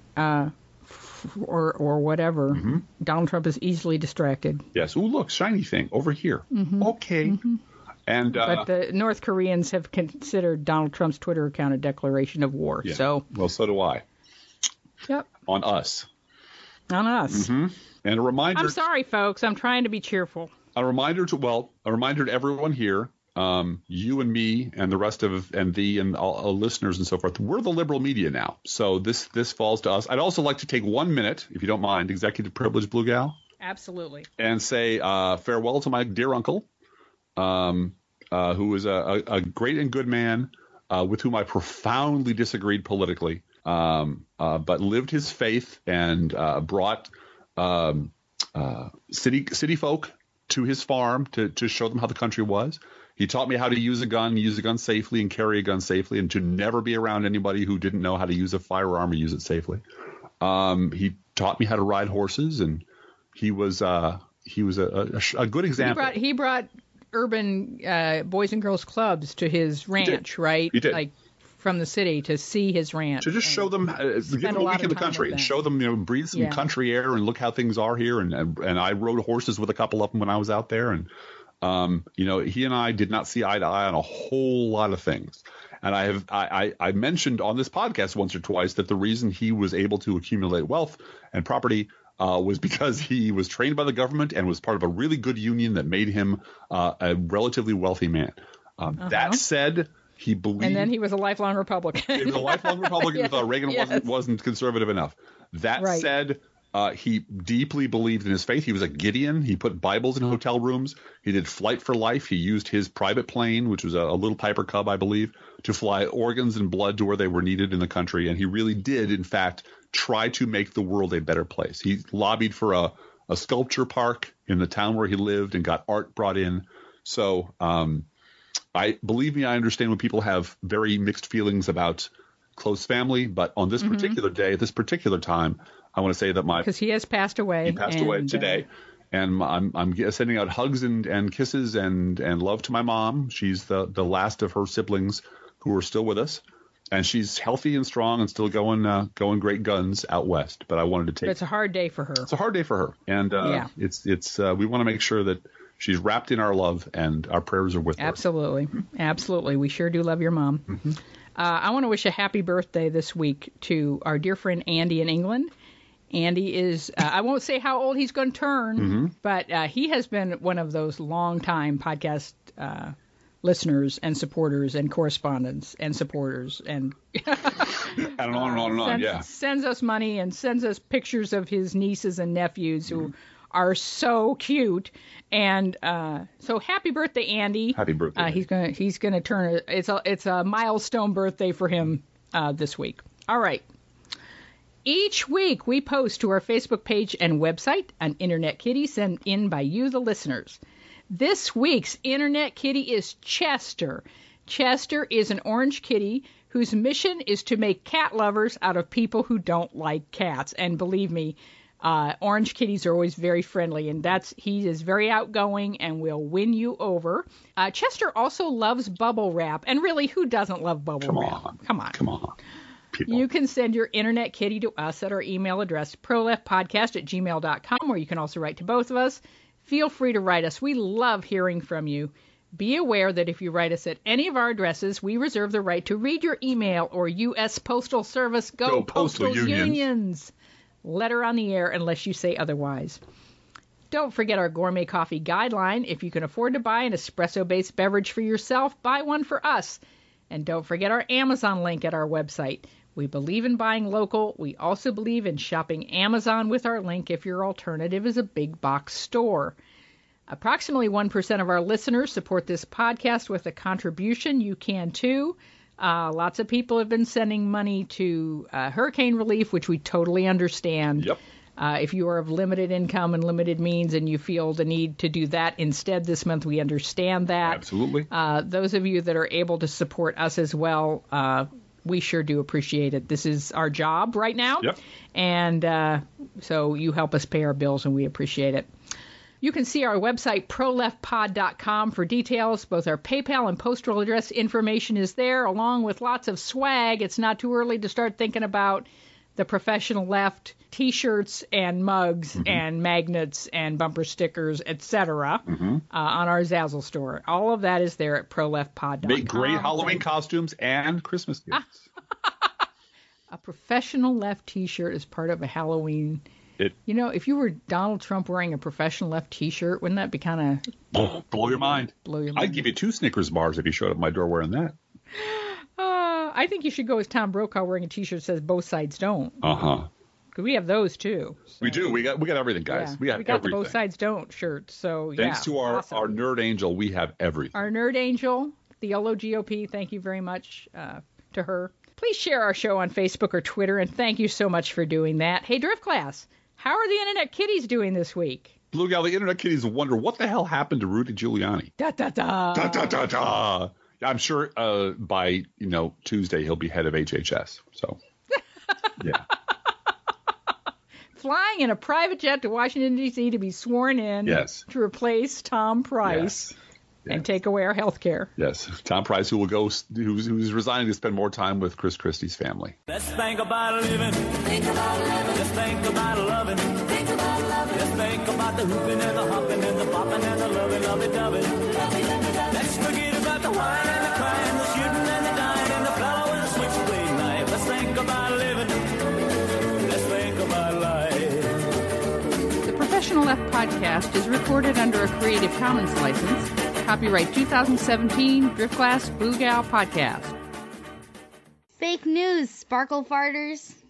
Speaker 1: or whatever, Donald Trump is easily distracted.
Speaker 2: Yes. Ooh, look, shiny thing over here. Okay. And
Speaker 1: but the North Koreans have considered Donald Trump's Twitter account a declaration of war.
Speaker 2: Yeah.
Speaker 1: So
Speaker 2: do I.
Speaker 1: Yep.
Speaker 2: On us.
Speaker 1: On us.
Speaker 2: And a reminder.
Speaker 1: I'm sorry, folks. I'm trying to be cheerful.
Speaker 2: A reminder to everyone here, you and me and the rest of and all listeners and so forth. We're the liberal media now, so this falls to us. I'd also like to take 1 minute, if you don't mind, executive privilege, Blue Gal.
Speaker 1: Absolutely.
Speaker 2: And say farewell to my dear uncle, who is a great and good man with whom I profoundly disagreed politically, but lived his faith and brought city folk to his farm to show them how the country was. He taught me how to use a gun safely and carry a gun safely, and to never be around anybody who didn't know how to use a firearm or use it safely. He taught me how to ride horses, and he was a good example.
Speaker 1: He brought urban boys and girls clubs to his ranch, right?
Speaker 2: He did.
Speaker 1: Like from the city to see his ranch.
Speaker 2: To just show them, give them a week in the country and show them, breathe some country air and look how things are here. And I rode horses with a couple of them when I was out there. And, he and I did not see eye to eye on a whole lot of things. And I mentioned on this podcast once or twice that the reason he was able to accumulate wealth and property was because he was trained by the government and was part of a really good union that made him a relatively wealthy man. That said, he believed,
Speaker 1: and then he was a lifelong Republican.
Speaker 2: He was a lifelong Republican. Thought Reagan wasn't conservative enough. That said, he deeply believed in his faith. He was a Gideon. He put Bibles in hotel rooms. He did Flight for Life. He used his private plane, which was a little Piper Cub, I believe, to fly organs and blood to where they were needed in the country. And he really did, in fact, try to make the world a better place. He lobbied for a sculpture park in the town where he lived and got art brought in. So I understand when people have very mixed feelings about close family, but on this particular day, at this particular time, I want to say that because
Speaker 1: he has passed away.
Speaker 2: He passed away today, and I'm sending out hugs and kisses and love to my mom. She's the last of her siblings who are still with us, and she's healthy and strong and still going great guns out west. But I wanted to take.
Speaker 1: But it's a hard day for her.
Speaker 2: It's a hard day for her, and it's we want to make sure that she's wrapped in our love and our prayers are with her.
Speaker 1: Absolutely. We sure do love your mom. I want to wish a happy birthday this week to our dear friend Andy in England. Andy is, I won't say how old he's going to turn, but he has been one of those long-time podcast listeners and supporters and correspondents and supporters and
Speaker 2: and on,
Speaker 1: sends us money and sends us pictures of his nieces and nephews who are so cute. And so happy birthday, Andy.
Speaker 2: Happy birthday.
Speaker 1: He's gonna turn it's a milestone birthday for him this week. All right. Each week we post to our Facebook page and website an Internet Kitty sent in by you, the listeners. This week's Internet Kitty is Chester. Chester is an orange kitty whose mission is to make cat lovers out of people who don't like cats. And believe me, orange kitties are always very friendly, and he is very outgoing and will win you over. Chester also loves bubble wrap, and really, who doesn't love bubble wrap? Come on. People. You can send your Internet Kitty to us at our email address, proleftpodcast@gmail.com, or you can also write to both of us. Feel free to write us. We love hearing from you. Be aware that if you write us at any of our addresses, we reserve the right to read your email or U.S. Postal Service. Go Postal Unions. Letter on the air unless you say otherwise. Don't forget our gourmet coffee guideline. If you can afford to buy an espresso-based beverage for yourself, buy one for us. And don't forget our Amazon link at our website. We believe in buying local. We also believe in shopping Amazon with our link if your alternative is a big box store. Approximately 1% of our listeners support this podcast with a contribution. You can too. Lots of people have been sending money to hurricane relief, which we totally understand.
Speaker 2: Yep.
Speaker 1: If you are of limited income and limited means and you feel the need to do that instead this month, we understand that.
Speaker 2: Absolutely.
Speaker 1: Those of you that are able to support us as well, we sure do appreciate it. This is our job right now.
Speaker 2: Yep.
Speaker 1: And so you help us pay our bills, and we appreciate it. You can see our website, proleftpod.com, for details. Both our PayPal and postal address information is there, along with lots of swag. It's not too early to start thinking about the professional left T-shirts and mugs and magnets and bumper stickers, etc. On our Zazzle store. All of that is there at proleftpod.com.
Speaker 2: Make great Halloween costumes and Christmas gifts.
Speaker 1: A professional left T-shirt is part of a Halloween. If you were Donald Trump wearing a professional left T-shirt, wouldn't that be kind
Speaker 2: of blow your mind? I'd give you 2 Snickers bars if you showed up at my door wearing that.
Speaker 1: I think you should go as Tom Brokaw wearing a T-shirt that says "Both Sides Don't." Because we have those too. So.
Speaker 2: We do. We got everything, guys.
Speaker 1: Yeah, we got everything. The "Both Sides Don't" shirts. So
Speaker 2: thanks to our nerd angel, we have everything.
Speaker 1: Our nerd angel, the YOLO GOP. Thank you very much to her. Please share our show on Facebook or Twitter, and thank you so much for doing that. Hey, Drift Class, how are the Internet Kitties doing this week?
Speaker 2: Blue Gal, the Internet Kitties wonder what the hell happened to Rudy Giuliani.
Speaker 1: Da da da.
Speaker 2: Da da da da. I'm sure by Tuesday he'll be head of HHS. So, yeah.
Speaker 1: Flying in a private jet to Washington, D.C. to be sworn in to replace Tom Price. And take away our health care.
Speaker 2: Yes. Tom Price, who's resigning to spend more time with Chris Christie's family.
Speaker 4: Let's think about living. Think about living. Let's think about loving. Think about loving. Let's think about the hooping and the hopping and the popping and the loving, lovey-dovey. Let's forget about the wine and the crying, the shooting and the dying, and the fellow with the switchblade knife. Let's think about living. Let's think about life.
Speaker 1: The Professional Left podcast is recorded under a Creative Commons license. Copyright 2017 Driftglass Blue Gal Podcast.
Speaker 5: Fake news, sparkle farters.